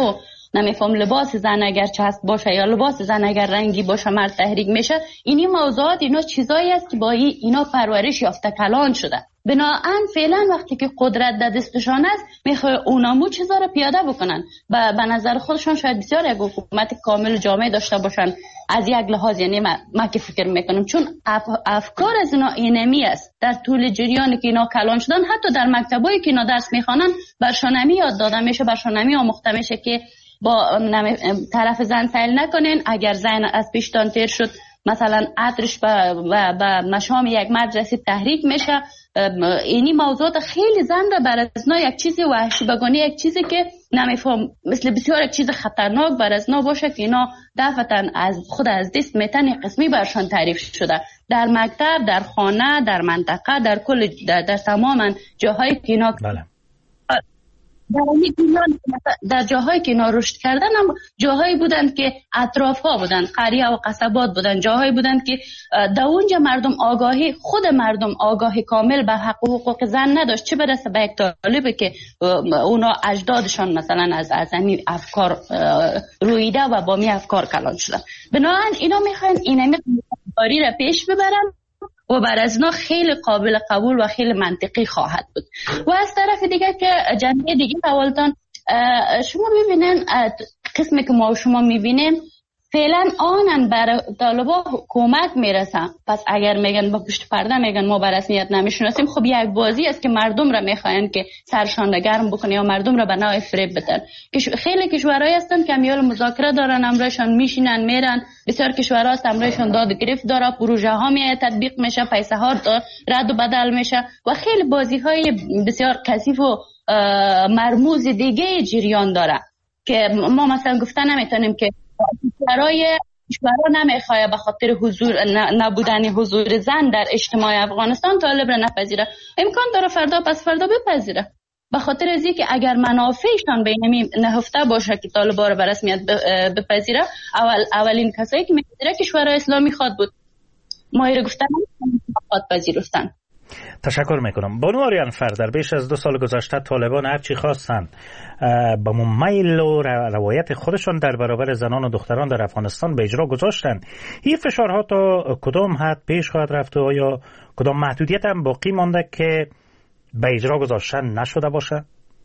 G: نمیفهم لباس زن اگر چسب باشه یا لباس زن اگر رنگی باشه مرد تحریک میشه. اینی موضوعات اینا چیزایی است که با اینا پرورش یافته کلان شده. بنابراین فعلا وقتی که قدرت در دستشان است میخواه اونامو چیزا رو پیاده بکنن. به نظر خودشان شاید بسیار یک حکومت کامل جامع داشته باشن از یک لحاظ. یعنی من که فکر میکنم چون افکار از اینا اینمی است در طول جریانی که اینا کلان شدن، حتی در مکتبایی که اینا درس میخوانن برشانمی یاد داده میشه، برشانمی آموخته میشه که با طرف زن سیل نکنین. اگر زن از پیشتان تیر شد مثلا عطرش به مشام یک مرد رسید تحریک میشه. اینی موضوعات خیلی زن را بر از نا یک چیزی وحشی بگانی، یک چیزی که نمیفهم مثل بسیار یک چیز خطرناک بر از نا باشه که اینا دفعتا از خود از دست میتن قسمی برشان تعریف شده در مکتب، در خانه، در منطقه، در کل در تمام جاهایی که اینا در جاهایی که اینا رشد کردن هم جاهایی بودند که اطراف ها بودند، قریه و قصبات بودند، جاهایی بودند که در اونجا مردم آگاهی، خود مردم آگاهی کامل به حق و حقوق زن نداشت، چه برسه به یک طالبه که اونا اجدادشان مثلا از همین افکار رویده و با می افکار کلان شدن. بنابراین اینا میخواین این کاری را پیش ببرن و بر از اینا خیلی قابل قبول و خیلی منطقی خواهد بود. و از طرف دیگه که جنبه دیگه اولتان شما ببینن قسمی که ما شما میبینیم فعلا آنن بر طالبا کمک میرسن. پس اگر میگن با پشت پرده میگن ما به رسمیت نمیشناسیم، خب یک بازی است که مردم را میخواین که سرشان گرم بکنه یا مردم را به نوع فریب بدن. خیلی کشورهایی هستن که امیال مذاکره دارن، امرشان میشینن میرن. بسیار کشورها هست امرشان داد گرفت داره، پروژه ها تطبیق میشه، پیسه ها رد و بدل میشه و خیلی بازی های بسیار کثیف و مرموز دیگه جریان داره که ما مثلا گفتن نمیتونیم که کشورها نمیخواه به خاطر نبودن حضور زن در اجتماع افغانستان طالب را نپذیره. امکان داره فردا پس فردا بپذیره، به خاطر از اینکه اگر منافعشان به این نهفته باشه که طالبا را به رسمیت بپذیره، اولین کسایی که میپذیره کشورهای اسلامی خواد بود. ماهر گفتن خواد پذیرفتن.
C: تشکر میکنم. بانو آریانفر، در بیش از 2 سال گذشته طالبان هرچی خواستن با میل و روایت خودشان در برابر زنان و دختران در افغانستان به اجرا گذاشتن. این فشارها تا کدام حد پیش خواهد رفت و یا کدام محدودیت هم باقی مانده که به اجرا گذاشتن نشده باشه؟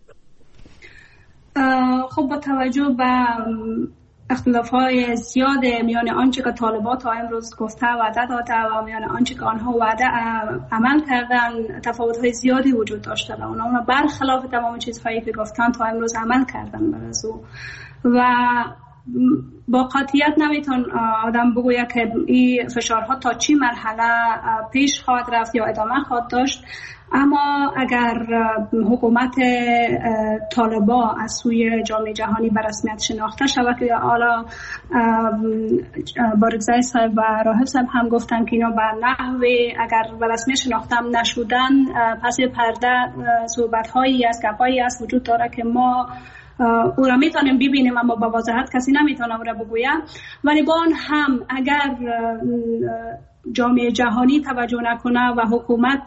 D: خب با توجه به اختلاف‌های زیاد میان آنچه که طالبان تا امروز گفته وعده داده و میان آنچه که آنها وعده عمل کردن تفاوت‌های زیادی وجود داشته و آنها برخلاف تمام چیزهایی که گفتن تا امروز عمل کردن برازو و با قاطعیت نمیتون آدم بگوید که این فشارها تا چی مرحله پیش خواهد رفت یا ادامه خواهد داشت. اما اگر حکومت طالبان از سوی جامعه جهانی به رسمیت شناخته شود که حالا بارگزای صاحب و راهب صاحب هم گفتن که اینا به نحوه اگر به رسمیت شناخته نشدن پس پرده صحبت‌هایی است، گپ‌هایی است وجود داره که ما او را میتونیم ببینیم اما با وضاحت کسی نمیتونه او را بگوید. ولی با آن هم اگر جامعه جهانی توجه نکنه و حکومت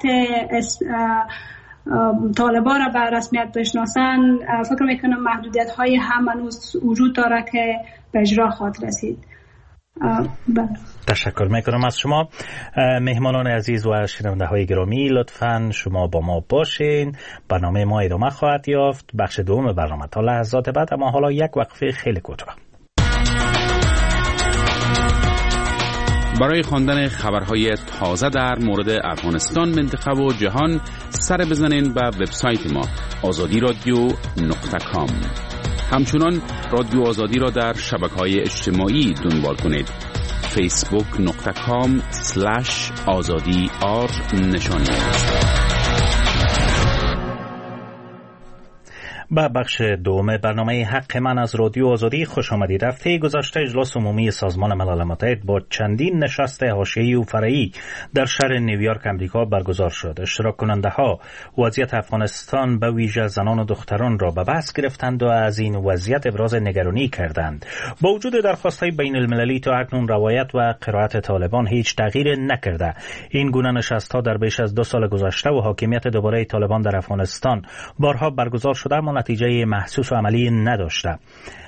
D: طالبان را به رسمیت بشناسن، فکر میکنم محدودیت های هم هنوز وجود داره که به اجرا خواهد رسید.
C: تشکر میکنم از شما. مهمانان عزیز و شنونده های گرامی، لطفاً شما با ما باشین. برنامه ما ادامه خواهد یافت، بخش دوم برنامه تا لحظات بعد. اما حالا یک وقفه خیلی کوتاه.
H: برای خواندن خبرهای تازه در مورد افغانستان، منطقه و جهان سر بزنین به وبسایت ما azadiradio.com. همچنان رادیو آزادی را در شبکه‌های اجتماعی دنبال کنید. facebook.com/azadi_r
C: با بخش دوم برنامه حق من از رادیو آزادی خوش آمدید. هفته گذشته اجلاس عمومی سازمان ملل متحد با چندین نشست حاشیه‌ای و فرعی در شهر نیویورک امریکا برگزار شد. اشتراک کننده ها وضعیت افغانستان به ویژه زنان و دختران را به بحث گرفتند و از این وضعیت ابراز نگرانی کردند. با وجود درخواست‌های بین المللی تا اکنون روایت و قرائت طالبان هیچ تغییر نکرده. این گونه نشست‌ها در بیش از 2 سال گذشته و حاکمیت دوباره طالبان در افغانستان بارها برگزار شده اما نتیجه محسوس و عملی نداشته.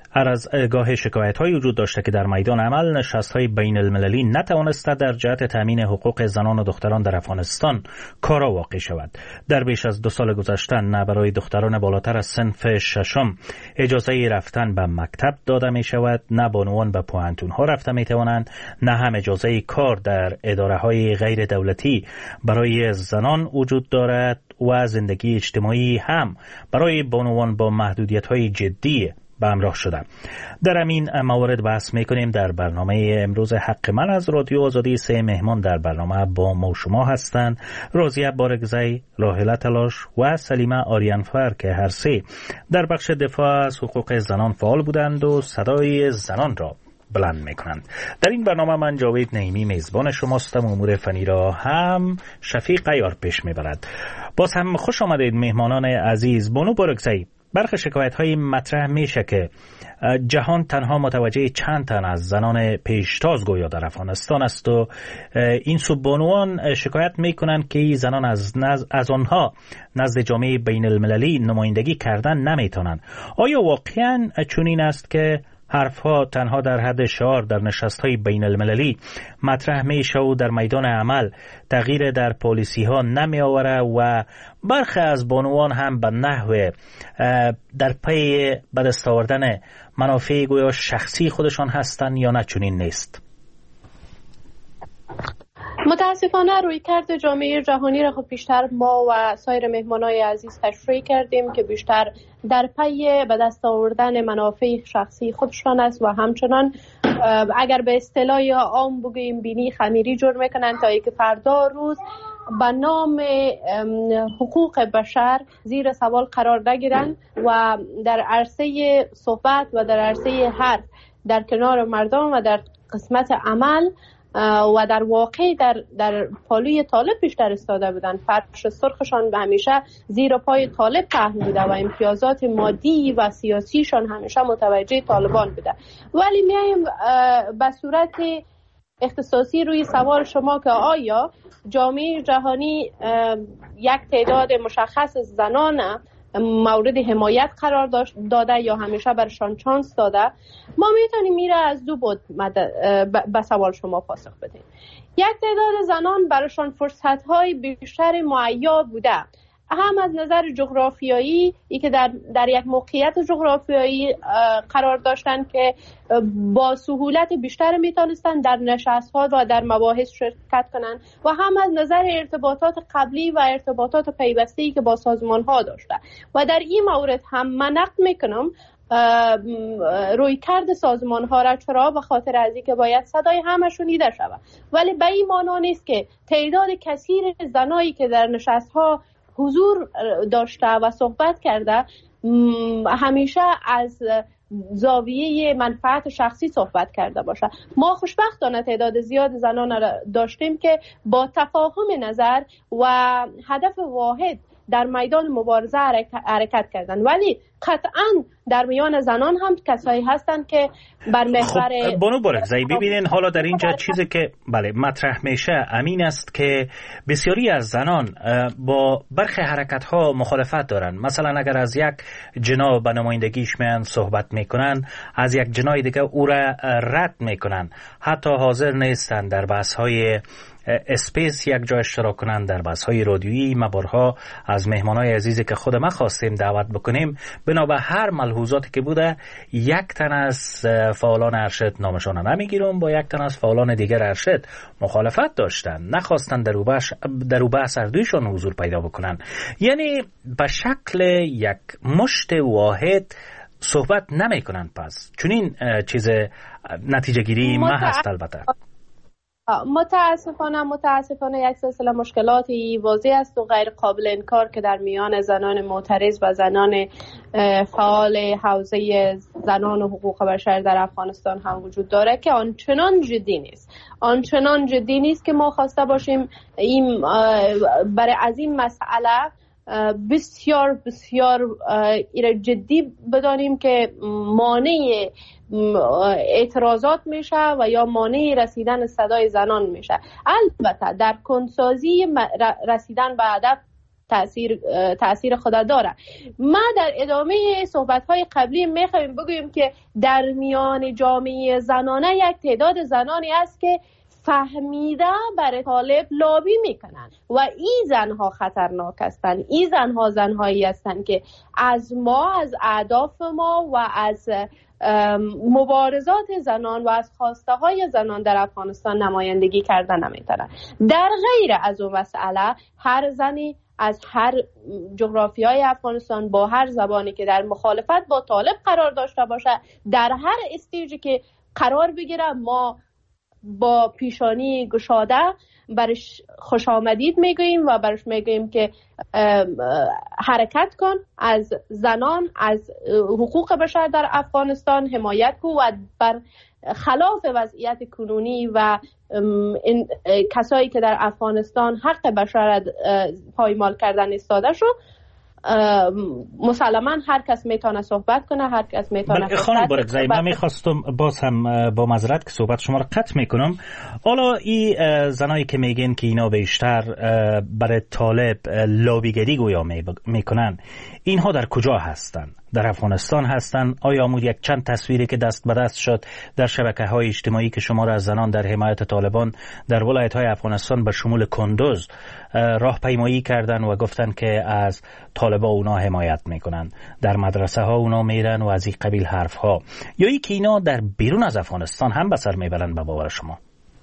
C: هر از گاه شکایت‌های وجود داشته که در میدان عمل نشست‌های بین المللی نتوانسته در جهت تامین حقوق زنان و دختران در افغانستان کارا واقع شود. در بیش از 2 سال گذشته نه برای دختران بالاتر از صنف 6 اجازه رفتن به مکتب داده می شود، نه بانوان به پوهنتون‌ها رفته می توانند، نه هم اجازه کار در اداره‌های غیر دولتی برای زنان وجود دارد و زندگی اجتماعی هم برای بانوان با محدودیت‌های جدی به همراه شده. در همین موارد بحث میکنیم در برنامه امروز حق من از رادیو آزادی. 3 مهمان در برنامه با ما شما هستند: راضیه بارگزی، راحله تلاش و سلیمه آریانفر که هر 3 در بخش دفاع از حقوق زنان فعال بودند و صدای زنان را بلند میکنند. در این برنامه من جاوید نعیمی میزبان شماستم. امور فنی را هم شفیق عیار پیش میبرد. باز هم خوش آمدید مهمانان عزیز. بانو بارگزی، برخی شکایت‌های مطرح میشه که جهان تنها متوجه چند تن از زنان پیشتاز گویا در افغانستان است و این سوبانوان شکایت میکنند که زنان از آنها نزد جامعه بین المللی نمایندگی کردن نمیتونند. آیا واقعاً چنین است که حرفها تنها در حد شعار در نشست‌های بین المللی مطرح میشه و در میدان عمل تغییر در پالیسی ها نمی آوره و برخی از بانوان هم به نحو در پی به دست آوردن منافع گویا شخصی خودشان هستند یا نه چنین نیست؟
F: متاسفانه رویکرد جامعه جهانی را خب بیشتر ما و سایر مهمانای عزیز تشریح کردیم که بیشتر در پی به دست آوردن منافع شخصی خودشان است و همچنان اگر به اصطلاح عام بگوییم بینی خمیری جور میکنن تا اینکه فردا روز به نام حقوق بشر زیر سوال قرار نگیرن و در عرصه صحبت و در عرصه حرف در کنار مردم و در قسمت عمل و در واقع در پالوی طالب بیشتر استاده بودن. فرش سرخشان به همیشه زیر پای طالب پهن بوده و امتیازات مادی و سیاسیشان همیشه متوجه طالبان بوده. ولی میایم به صورت اختصاصی روی سوال شما که آیا جامعه جهانی یک تعداد مشخص زنان مورد حمایت قرار داده یا همیشه برشان چانس داده؟ ما میتونیم میره از 2 بود به سوال شما پاسخ بدیم. یک تعداد زنان برشان فرصت‌های بیشتر مهیا بوده، هم از نظر جغرافیایی، ای که در یک موقعیت جغرافیایی قرار داشتن که با سهولت بیشتر میتونستن در نشست‌ها و در مباحث شرکت کنن، و هم از نظر ارتباطات قبلی و ارتباطات پیوسته‌ای که با سازمان‌ها داشته. و در این مورد هم من نقد میکنم رویکرد سازمان‌ها را، چرا؟ به خاطر از اینکه باید صدای همه شنیده شود، ولی به این معنی نیست که تعداد کثیر زنایی که در نشست‌ها حضور داشته و صحبت کرده همیشه از زاویه منفعت شخصی صحبت کرده باشه. ما خوشبختانه تعداد زیاد زنان را داشتیم که با تفاهم نظر و هدف واحد در میدان مبارزه حرکت کردن، ولی قطعاً در میان زنان هم کسایی هستند که بر محور
C: بانو بارگزی ببینین، حالا در اینجا چیزی که بله مطرح میشه امین است که بسیاری از زنان با برخی حرکت ها مخالفت دارن. مثلا اگر از یک جناح به نمایندگیش میان صحبت میکنن، از یک جناح دیگه او را رد میکنن، حتی حاضر نیستن در بحث های اسپیس یک جا اشتراک کنند، در بحث‌های رادیویی. ما بارها از مهمانای عزیزی که خود ما خواستیم دعوت بکنیم، بنا به هر ملحوظاتی که بوده، یک تن از فعالان ارشد نامشان نمیگیرم، با یک تن از فعالان دیگر ارشد مخالفت داشتن، نخواستن در او بحث اردویشان حضور پیدا بکنن. یعنی به شکل یک مشت واحد صحبت نمیکنن. پس چنین چیز نتیجه گیری ما هست. البته
F: متاسفانه یک سلسله مشکلاتی واضح است و غیر قابل انکار که در میان زنان معترض و زنان فعال حوزه زنان و حقوق بشر در افغانستان هم وجود داره که آنچنان جدی نیست که ما خواسته باشیم این برای از این مسئله بسیار جدی بدانیم که مانع اعتراضات میشه و یا مانع رسیدن صدای زنان میشه. البته در کنسازی رسیدن به هدف تأثیر خود داره. ما در ادامه صحبت‌های قبلی می‌خوایم بگوییم که در میان جامعه زنانه یک تعداد زنانی است که فهمیده برای طالب لابی میکنن و این زنها خطرناک هستند. این زنها زنهایی هستند که از اهداف ما و از مبارزات زنان و از خواسته های زنان در افغانستان نمایندگی کردن نمیتونن. در غیر از اون مسئله هر زنی از هر جغرافیای افغانستان با هر زبانی که در مخالفت با طالب قرار داشته باشه، در هر استیجی که قرار بگیره، ما با پیشانی گشاده برش خوش آمدید میگوییم و برش میگوییم که حرکت کن، از زنان، از حقوق بشر در افغانستان حمایت کن و بر خلاف وضعیت کنونی و کسایی که در افغانستان حق بشر پایمال کردن ایستاده شو. مسلما هر کس میتونه صحبت کنه، هر کس میتونه.
C: خانم بارگزایی، من میخواستم باز هم با معذرت که صحبت شما رو قطع میکنم. حالا این زنایی که میگن که اینا بیشتر برای طالب لابیگری گویا میکنن، اینها در کجا هستن؟ در افغانستان هستن؟ آیا امود یک چند تصویری که دست به دست شد در شبکه‌های اجتماعی که شمار از زنان در حمایت طالبان در ولایت‌های افغانستان به شمول کندوز راهپیمایی کردن و گفتن که از طالبا اونا حمایت میکنن، در مدرسه ها اونا میرن و از این قبیل حرف ها، یا ای که اینا در بیرون از افغانستان هم به سر میبرن به باور شما؟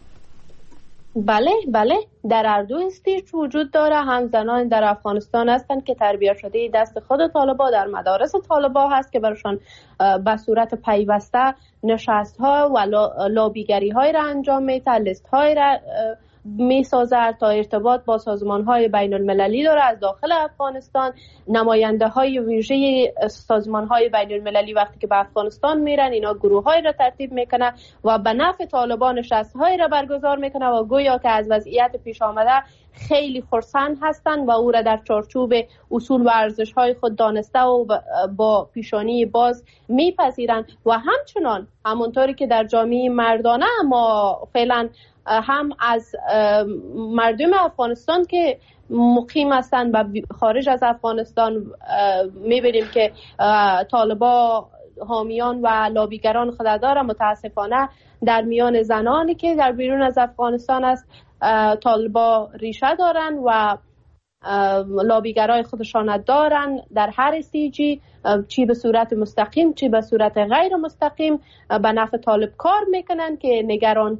F: بله، در هر دو استیج وجود داره. هم زنان در افغانستان هستند که تربیت شده دست خود طالبا در مدارس طالبا هست که برشان به صورت پیوسته نشست ها و لابیگری های را انجام میده، لیست های را میسازه تا ارتباط با سازمان های بین المللی داره. از داخل افغانستان نماینده های ویژه سازمان های بین المللی وقتی که به افغانستان میرن، اینا گروه های را ترتیب میکنه و به نفع طالبان نشست های را برگزار میکنه و گویا که از وضعیت پیش آمده خیلی خرسند هستند و او را در چارچوب اصول و ارزش های خود دانسته و با پیشانی باز میپذیرند. و همچنان همونطوری که در جامعه مردانه ما فعلا هم از مردم افغانستان که مقیم هستند و خارج از افغانستان میبینیم که طالبا حامیان و لابیگران خود داره. متاسفانه در میان زنانی که در بیرون از افغانستان است طالبا ریشه دارن و لابیگرای خودشان دارن در هر استیجی، چی به صورت مستقیم چی به صورت غیر مستقیم به نفع طالب کار میکنن که نگرانی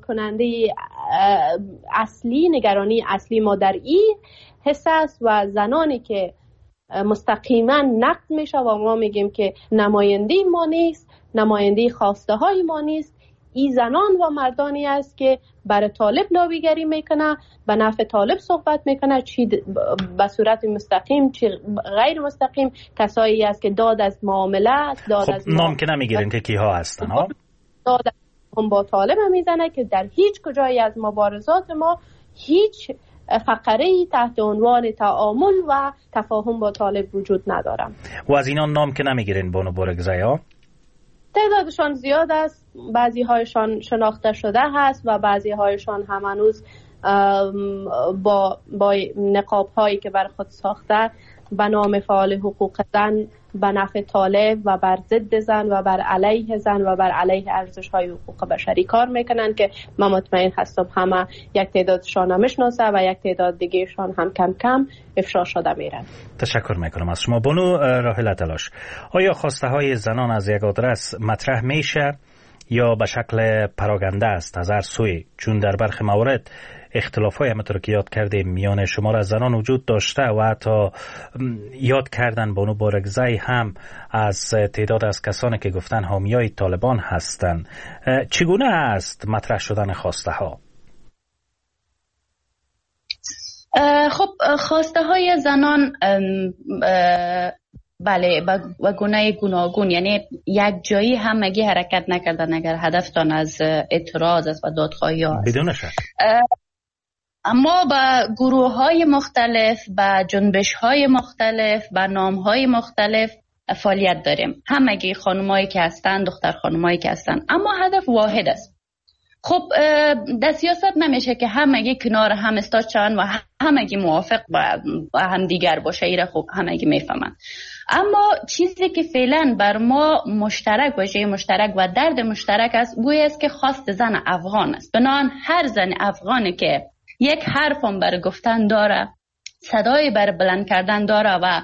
F: اصلی ما در این حصه است و زنانی که مستقیما نقد میشه و ما میگیم که نماینده ما نیست، نماینده خواسته های ما نیست. این زنان و مردانی است که برای طالب لابیگری میکنه، به نفع طالب صحبت میکنه، چی به صورت مستقیم چی غیر مستقیم. کسایی است که داد از معاملات، داد از
C: نام که نمیگیرین که کیها هستن ها،
F: داد هم با طالب میزنه که در هیچ کجایی از مبارزات ما هیچ فقره‌ای تحت عنوان تعامل و تفاهم با طالب وجود نداره.
C: و از اینا نام که نمیگیرین بانو بارگزایی ها؟
F: تعدادشان زیاد است، بعضی هایشان شناخته شده هست و بعضی هایشان هم هنوز با نقاب هایی که بر خود ساخته به نام فعال حقوق زن به نفع طالب و بر ضد زن و بر علیه زن و بر علیه ارزش های حقوق بشری کار میکنن که من مطمئن هستم همه یک تعدادشان هم میشناسه و یک تعداد دیگهشان هم کم کم افشا شده میرن.
C: تشکر میکنم از شما. بانو راحله تلاش، آیا خواسته های زنان از یک آدرس مطرح میشه یا به شکل پراگنده است از هر سوی؟ چون در برخی موارد اختلاف‌های همونطور که یاد کردیم میان شمار از زنان وجود داشته و حتی یاد کردن بانو بارگزایی هم از تعداد از کسانی که گفتن حامیای طالبان هستند. چگونه است مطرح شدن خواسته ها؟
G: خب خواسته های زنان بله و گونه گوناگون، یعنی یک جایی همگی حرکت نکردن اگر هدفتان از اعتراض است و دادخواهی ها است.
C: بدون شک
G: اما با گروه های مختلف، با جنبش های مختلف، با نام های مختلف فعالیت داریم. همگی خانمایی که هستن، دختر خانمایی که هستن، اما هدف واحد است. خب در سیاست نمیشه که همگی کنار هم استاد شوند و همگی موافق با هم دیگر باشه. ایره خب همگی میفهمن. اما چیزی که فعلا بر ما مشترک واژه مشترک و درد مشترک است گویا است که خواست زن افغان است. بنابراین هر زن افغانی که یک حرف هم بر گفتن داره، صدای بر بلند کردن داره و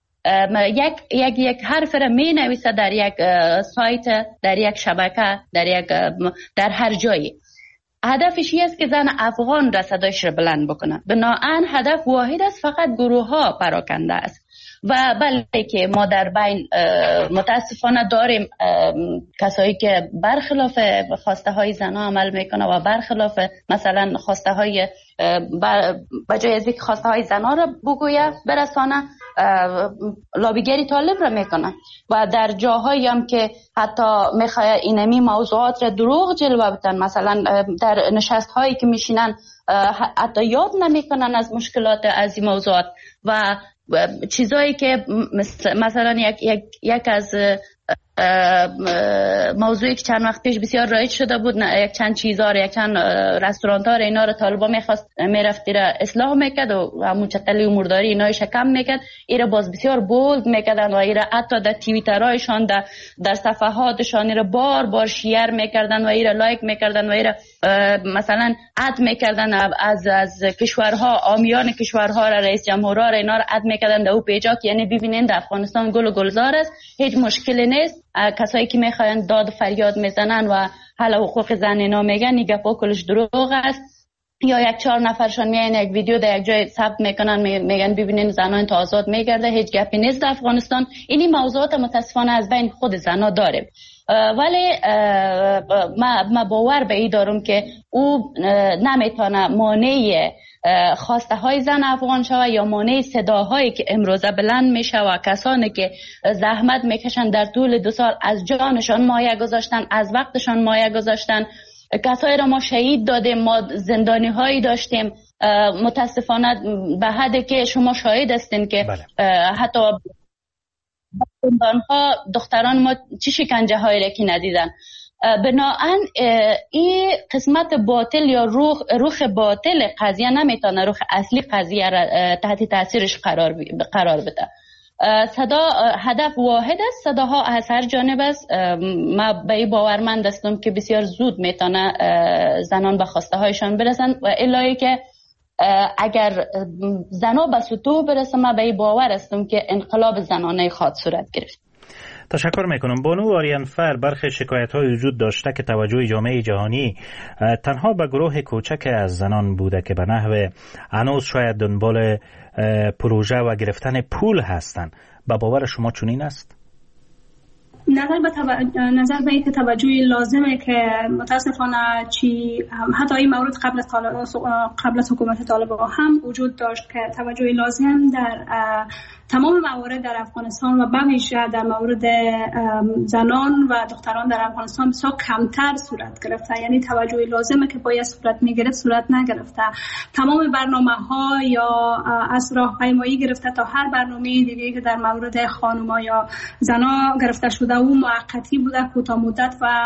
G: یک حرف را می نویسه در یک سایت، در یک شبکه، در هر جایی، هدفش است که زن افغان را صدایش را بلند بکنه. بنابراین هدف واحد است، فقط گروه ها پراکنده است. و بله که ما در بین متاسفانه داریم کسایی که برخلاف خواسته های زنها عمل میکنه و برخلاف مثلا خواسته های بجای از اینکه خواسته های زنها را بگویه برسانه، لابیگری طالب را میکنه و در جاهایی هم که حتی میخواه اینمی موضوعات را دروغ جلوه بدن، مثلا در نشست هایی که میشینن حتی یاد نمیکنن از مشکلات از این موضوعات و چیزایی که مثلا یک از موضوعی که چند وقت پیش بسیار رایج شده بود، یک چند چیزا یک چند رستوران ها اینا رو طالبا میرفت را اصلاح میکرد و همون چتلی امورداری اینایش کم میکرد، اینا باز بسیار بولد میکردن و اینا حتی در توییترایشان در صفحاتشان اینا بار بار شیر میکردن و اینا لایک میکردن و اینا مثلا اد میکردن از کشورها، آمیان کشورها را، رئیس جمهورها را اینا را اد میکردن در او پیجا که یعنی ببینین در افغانستان گل و گلزار است، هیچ مشکلی نیست. کسایی که میخواین داد فریاد میزنن و حالا حقوق زن اینا میگن این گپا کلش دروغ است، یا یک 4 نفرشان میان یک ویدیو در یک جای ثبت میکنن میگن ببینین زنان تا آزاد میگرده، هیچ گپی نیست در افغانستان. اینی موضوعات متاسفانه از بین خود زنها داریم، ولی ما باور به این دارم که او نمیتونه مانع خواسته های زن افغان شوه یا مانع صداهایی که امروزه بلند میشه و کسانی که زحمت میکشن در طول 2 سال از جانشان مایه گذاشتن، از وقتشان مایه گذاشتن، کسایی را ما شهید دادیم، ما زندانی هایی داشتیم، متاسفانه به حدی که شما شاهد هستین که حتی زندان ها دختران ما چه شکنجه هایی را که ندیدن. بنابراین این قسمت باطل یا روح باطل قضیه نمیتونه روح اصلی قضیه را تحت تاثیرش قرار بده. صدا هدف واحد است، صداها از هر جانب است. ما به این باورمند هستم که بسیار زود میتونه زنان به خواسته هایشان برسن و الهی که اگر زنها به سطوح برسن، ما به این باور هستم که انقلاب زنانه خواهد صورت گرفت.
C: تشکر میکنم. بانو آریانفر، برخی شکایت های وجود داشته که توجه جامعه جهانی تنها به گروه کوچک از زنان بوده که به نحو هنوز شاید دنبال پروژه و گرفتن پول هستند. به باور شما چنین است؟
D: نظر به اینکه توجهی لازمه که متاسفانه حتی این مورد قبل از حکومت طالبان هم وجود داشت که توجهی لازم در تمام موارد در افغانستان و به ویژه در مورد زنان و دختران در افغانستان بسیار کمتر صورت گرفته. یعنی توجهی لازمه که باید صورت میگرفت صورت نگرفته. تمام برنامه‌ها یا از راهپیمایی گرفته تا هر برنامه دیگه که در مورد خانم‌ها یا زنان گرفته شده او موقتی بوده، کوتاه مدت و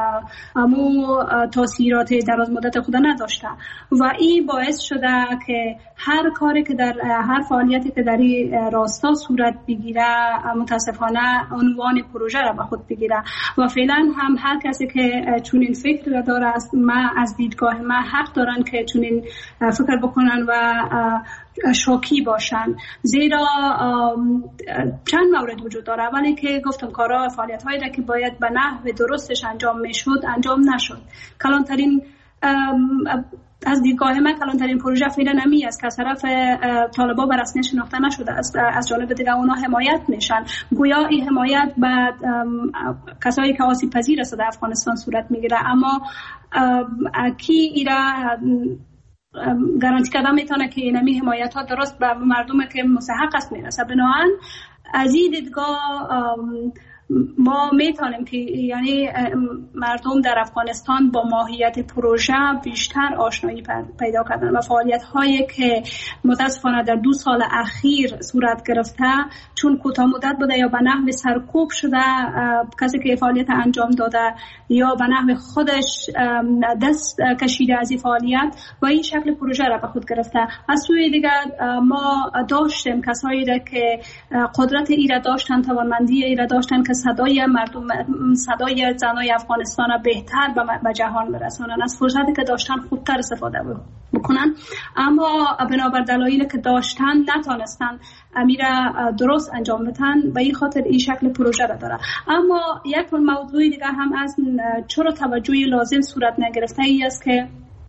D: تاثیرات دراز مدت خود نداشته و این باعث شده که هر کاری که در هر فعالیتی که در راستا صورت بگیره متاسفانه عنوان پروژه را به خود بگیره و فعلا هم هر کسی که چنین فکر داره است، ما از دیدگاه ما حق دارن که چنین فکر بکنن و شوکی باشن، زیرا چند مورد وجود داره. اولی که گفتم کارا فعالیت هایی را که باید به نحو درستش انجام میشد انجام نشد. کلانترین از دیدگاه من کلانترین پروژه فعلا نمی است که از طرف طالبان به رسمیت شناخته نشده است، از جانب دیگر اونا حمایت میشن. گویا این حمایت به کسایی که آسیب پذیر است در افغانستان صورت میگیره، اما کی ایرا گارانتی کردن میتونه که اینمی حمایت ها درست به مردم که مستحق است میرسه. بنابراین از این دیدگاه ما میتونیم که یعنی مردم در افغانستان با ماهیت پروژه بیشتر آشنایی پیدا کردن و فعالیت هایی که متاسفانه در 2 سال اخیر صورت گرفته چون کوتاه مدت بوده یا به نحو سرکوب شده، کسی که فعالیت انجام داده یا به نحو خودش دست کشیده از این فعالیت و این شکل پروژه را به خود گرفته. از سوی دیگر ما داشتیم کسایی که قدرت ایره داشتن، توانمندی ایره داشتن که صدای مردم، صدای زنای افغانستان را بهتر به جهان برسانن، از فرصتی که داشتن خوبتر استفاده بکنن، اما بنابر دلایلی که داشتن نتونستن امیره درست انجام بدن و این خاطر این شکل پروژه را داره. اما یک موضوع دیگه هم از چرا توجه لازم صورت نگرفته ای است که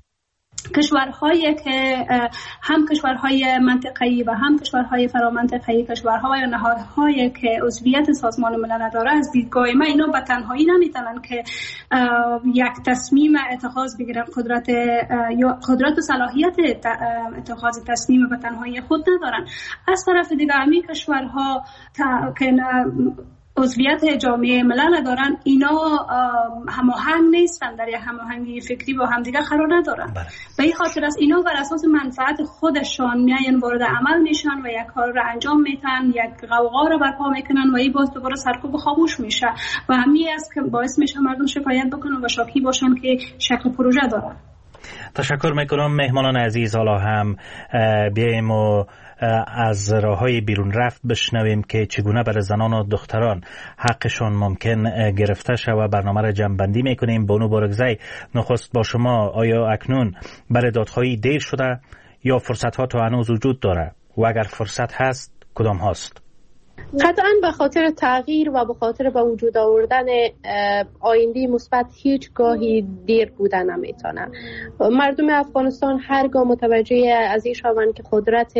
D: کشورهایی که هم کشورهای منطقه‌ای و هم کشورهای فرامنطقه‌ای، کشورها یا نهادهایی که عضویت سازمان ملل داره، از دیدگاه ما اینا به تنهایی نمیتونن که یک تصمیم اتخاذ بگیرن، قدرت و صلاحیت اتخاذ تصمیم به تنهایی خود ندارن. از طرف دیگه همین کشورها که عضویت جامعه ملل دارن، اینا هماهنگ نیستن، در یک هماهنگی فکری با همدیگه قرار ندارن. به این خاطر است اینا بر اساس منفعت خودشان میان وارد عمل میشن و یک کار را انجام میدن، یک غوغا را برپا میکنن و این باز دوباره سرکوب خاموش میشه و همین است که باعث میشه مردم شکایت بکنن و شاکی باشن که شکل پروژه داره.
C: تشکر میکنم مهمانان عزیز. حالا هم بیایم و از راههای بیرون رفت بشنویم که چگونه برای زنان و دختران حقشون ممکن گرفته شود. برنامه را جمع‌بندی میکنیم. بانو بارگزی، نخست با شما، آیا اکنون برای دادخواهی دیر شده یا فرصت ها تا هنوز وجود داره و اگر فرصت هست کدام هاست؟
F: قطعاً به خاطر تغییر و به خاطر به وجود آوردن آینده مثبت هیچ گاهی دیر بودن نمیتونه. مردم افغانستان هرگاه متوجه از این شوند که قدرت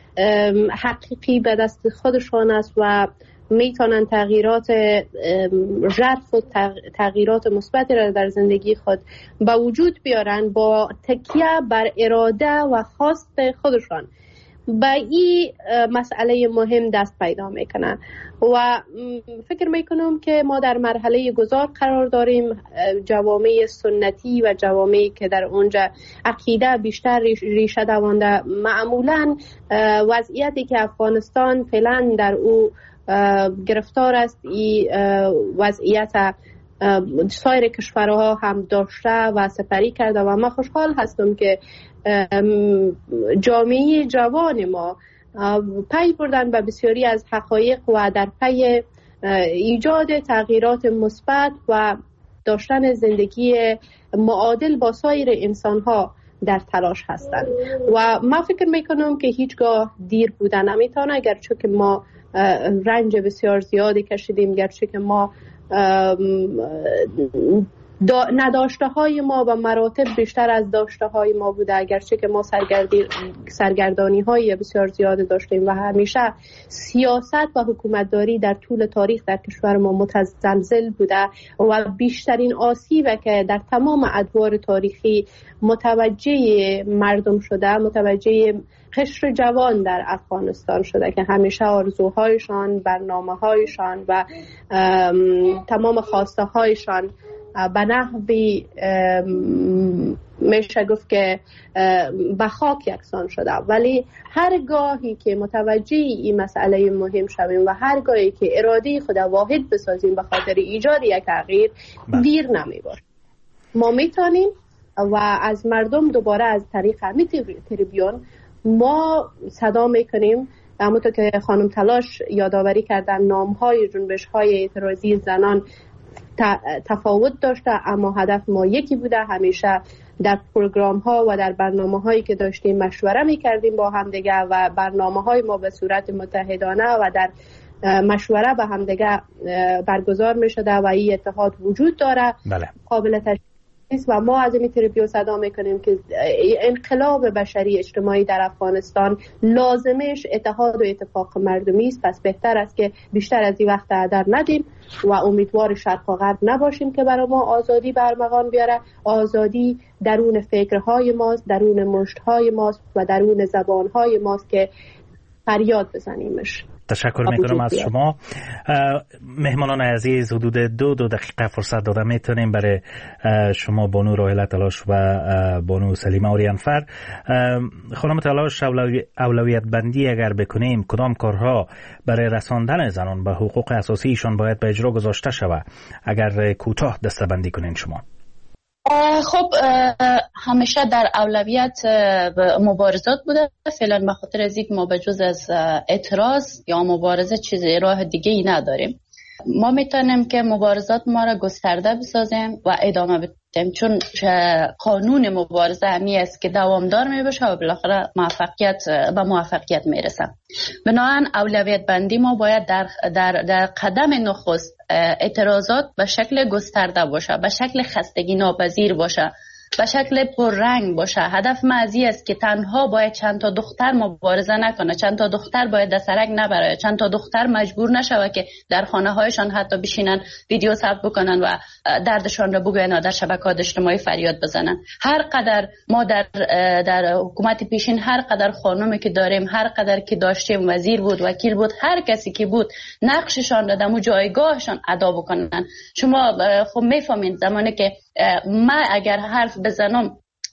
F: حقیقی به دست خودشان است و میتونن تغییرات ژرف و تغییرات مثبتی را در زندگی خود به وجود بیارن با تکیه بر اراده و خواست خودشان، به این مسئله مهم دست پیدا میکنن و فکر میکنم که ما در مرحله گذار قرار داریم. جوامع سنتی و جوامعی که در اونجا عقیده بیشتر ریشه دوانده، معمولا وضعیتی که افغانستان فعلا در او گرفتار است، این وضعیت سایر کشورها هم داشته و سپری کرده و من خوشحال هستم که جامعه جوان ما پی بردن به بسیاری از حقایق و در پی ایجاد تغییرات مثبت و داشتن زندگی معادل با سایر انسان‌ها در تلاش هستند و من فکر میکنم که هیچگاه دیر بودن نمیتونه، گرچه که ما رنج بسیار زیادی کشیدیم، گرچه که ما نداشته های ما و مراتب بیشتر از داشته های ما بوده، اگرچه که ما سرگردانی های بسیار زیاد داشتیم و همیشه سیاست و حکومتداری در طول تاریخ در کشور ما متزلزل بوده و بیشترین آسیبه که در تمام ادوار تاریخی متوجه مردم شده، متوجه قشر جوان در افغانستان شده که همیشه آرزوهایشان، برنامه‌هایشان و تمام خواسته هایشان به نحوی میشه گفت که به خاک یکسان شده. ولی هرگاهی که متوجه این مسئله مهم شویم و هرگاهی که اراده خود واحد بسازیم به خاطر ایجاد یک تغییر، دیر نمیباشه. ما میتونیم و از مردم دوباره از طریق همین تریبیون ما صدا میکنیم. همونطور که خانم تلاش یادآوری کردن، نامهای جنبش‌های اعتراضی زنان تفاوت داشته اما هدف ما یکی بوده. همیشه در پروگرام ها و در برنامه هایی که داشتیم مشوره میکردیم با همدیگه و برنامه های ما به صورت متحدانه و در مشوره به همدیگه برگزار میشده و این اتحاد وجود داره.
C: بله.
F: قابل تشخیص و ما از این تریبیون صدا میکنیم که انقلاب بشری اجتماعی در افغانستان لازمش اتحاد و اتفاق مردمی است. پس بهتر است که بیشتر از این وقت هدر ندیم و امیدوار شرق و غرب نباشیم که برای ما آزادی برمغان بیاره. آزادی درون فکرهای ماست، درون مشتهای ماست و درون زبانهای ماست که فریاد بزنیمش.
C: تشکر میکنم از شما. مهمانان عزیز، حدود 2 دقیقه فرصت داده میتونیم برای شما بانو راحله تلاش و بانو سلیمه آریانفر. خانم تلاش، اولویت بندی اگر بکنیم کدام کارها برای رساندن زنان به حقوق اساسیشان باید به اجرا گذاشته شود؟ اگر کوتاه دسته بندی کنین شما.
G: خب همیشه در اولویت مبارزات بوده. فعلا به خاطر از اینکه ما به جز از اعتراض یا مبارزه چیزی راه دیگه ای نداریم، ما میتونیم که مبارزات ما را گسترده بسازیم و ادامه بدیم، چون قانون مبارزه همی است که دوامدار میباشه و بالاخره موفقیت میرسه. بنابراین اولویت بندی ما باید در قدم نخست اعتراضات به شکل گسترده باشه، به شکل خستگی ناپذیر باشه، به شکل پررنگ باشه. هدف ما از این است که تنها باید چند تا دختر مبارزه نکنه، چند تا دختر باید دسترک نبره، چند تا دختر مجبور نشوه که در خانه هایشان حتی بشینن ویدیو ثبت بکنن و دردشان را بگوین و در شبکات اجتماعی فریاد بزنن. هر قدر ما در حکومت پیشین هر قدر خانومی که داریم، هر قدر که داشتیم وزیر بود، وکیل بود، هر کسی که بود، نقششان را در جایگاهشان ادا بکنن. شما خب میفهمین زمانی که ما اگر حرف بزنم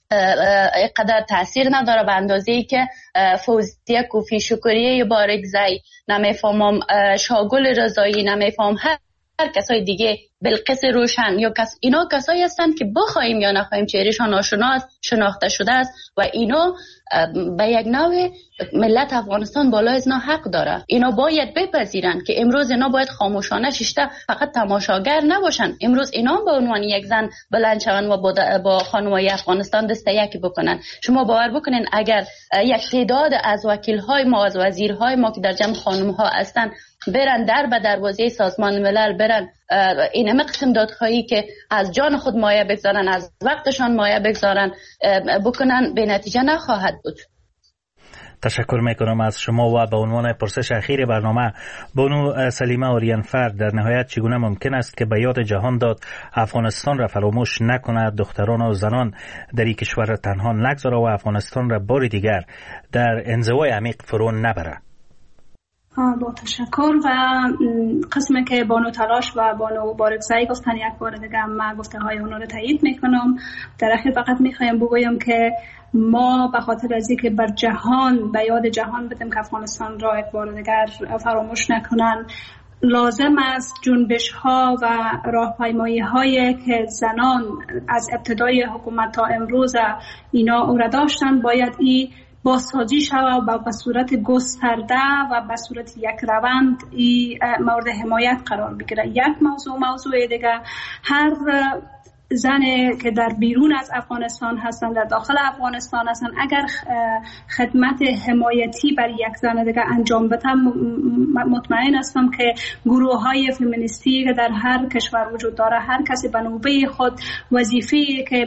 G: قدر تاثیر نداره به اندازه‌ای که فوزیه کوفی شکریه بارگزایی، نمیفهمم شاگل رضایی، نمیفهم هر کسای دیگه، بلقیس روشن یا اینا کسایی هستند که بخوایم یا نخوایم چهرهشان آشنا است، شناخته شده است و اینا به یک نوع ملت افغانستان بالای از اینا حق داره. اینا باید بپذیرن که امروز اینا باید خاموشانه شیشته فقط تماشاگر نباشن. امروز اینا به عنوان یک زن بلند شون و با خانمای افغانستان دست یکی بکنن. شما باور بکنین اگر یک تعداد از وکیل‌های ما، از وزیرهای ما که در جمع خانم‌ها هستن برن در به دروازه سازمان ملل، برن این همه قسم دادخواهی که از جان خود مایه بگذارن، از وقتشان مایه بگذارن بکنن، به نتیجه نخواهد بود.
C: تشکر میکنم از شما و به عنوان پرسش اخیر برنامه، بانو سلیمه آریانفر، در نهایت چگونه ممکن است که به یاد جهان داد افغانستان را فراموش نکند، دختران و زنان در این کشور را تنها نگذاره و افغانستان را بار دیگر در انزوای عمیق فرو نبره؟
D: با تشکر. و قسمی که بانو تلاش و بانو بارگزایی گفتن یک بار دیگه من گفته های اونا رو تایید میکنم. در اخیر فقط میخوایم بگویم که ما به خاطر از اینکه بر جهان به یاد جهان بدیم که افغانستان را یک بار دیگر فراموش نکنن، لازم است جنبش ها و راهپیمایی هایی که زنان از ابتدای حکومت تا امروز اینا او را داشتن باید این بازسازی شود و به صورت گسترده و به صورت یک روند این مورد حمایت قرار بگیره. یک موضوع دیگه، هر زنی که در بیرون از افغانستان هستن، در داخل افغانستان هستن، اگر خدمت حمایتی بر یک زن دیگه انجام بدن، مطمئن هستم که گروه های فمینیستی که در هر کشور وجود داره، هر کسی به نوبه خود وظیفه‌ای که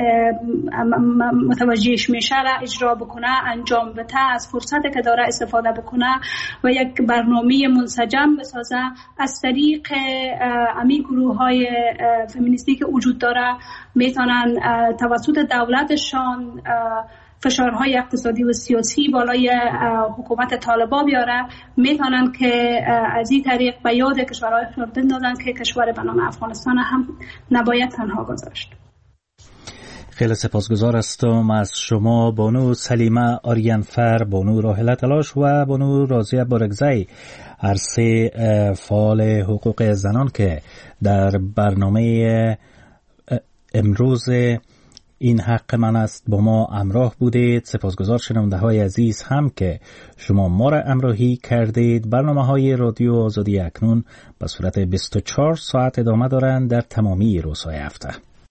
D: متوجهش میشه را اجرا بکنه، انجام بده، از فرصتی که داره استفاده بکنه و یک برنامه منسجم بسازه. از طریق امی گروه های فمینیستی که وجود داره میتونن توسط دولتشان فشارهای اقتصادی و سیاسی بالای حکومت طالبان بیاره، میتونن که از این طریق به یاد کشورهای خود بندازن که کشور به نام افغانستان هم نباید تنها گذاشت.
C: خیلی سپاسگزار هستم از شما بانو سلیمه آریانفر، بانو راحله تلاش و بانو راضیه بارگزایی، هر سه فعال حقوق زنان که در برنامه امروز این حق من است با ما همراه بودید. سپاسگزار شنونده های عزیز هم که شما ما را همراهی کردید. برنامه های رادیو آزادی اکنون به صورت 24 ساعت ادامه دارند در تمامی روزهای هفته.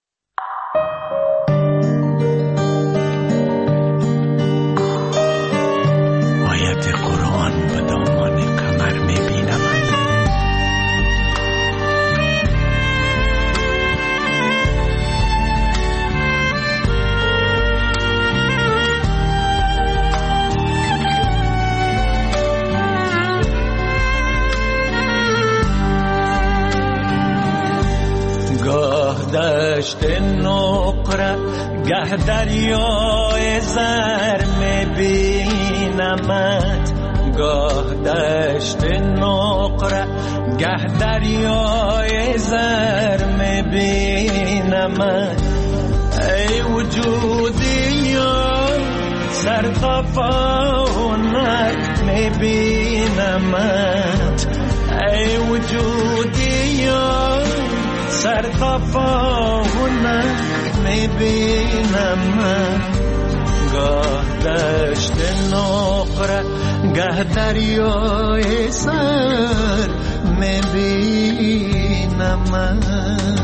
I: آیت قرآن به دامان کمر میبینم. گاه دشت نقره گه دریای زر میبینمت، گاه دشت نقره گه دریای زر میبینم. ای وجودی سرخفا و نک میبینمت. ای وجودی سرخفا و نک میبینمت. گاه دشت نقره گه دریای سر میبینمت.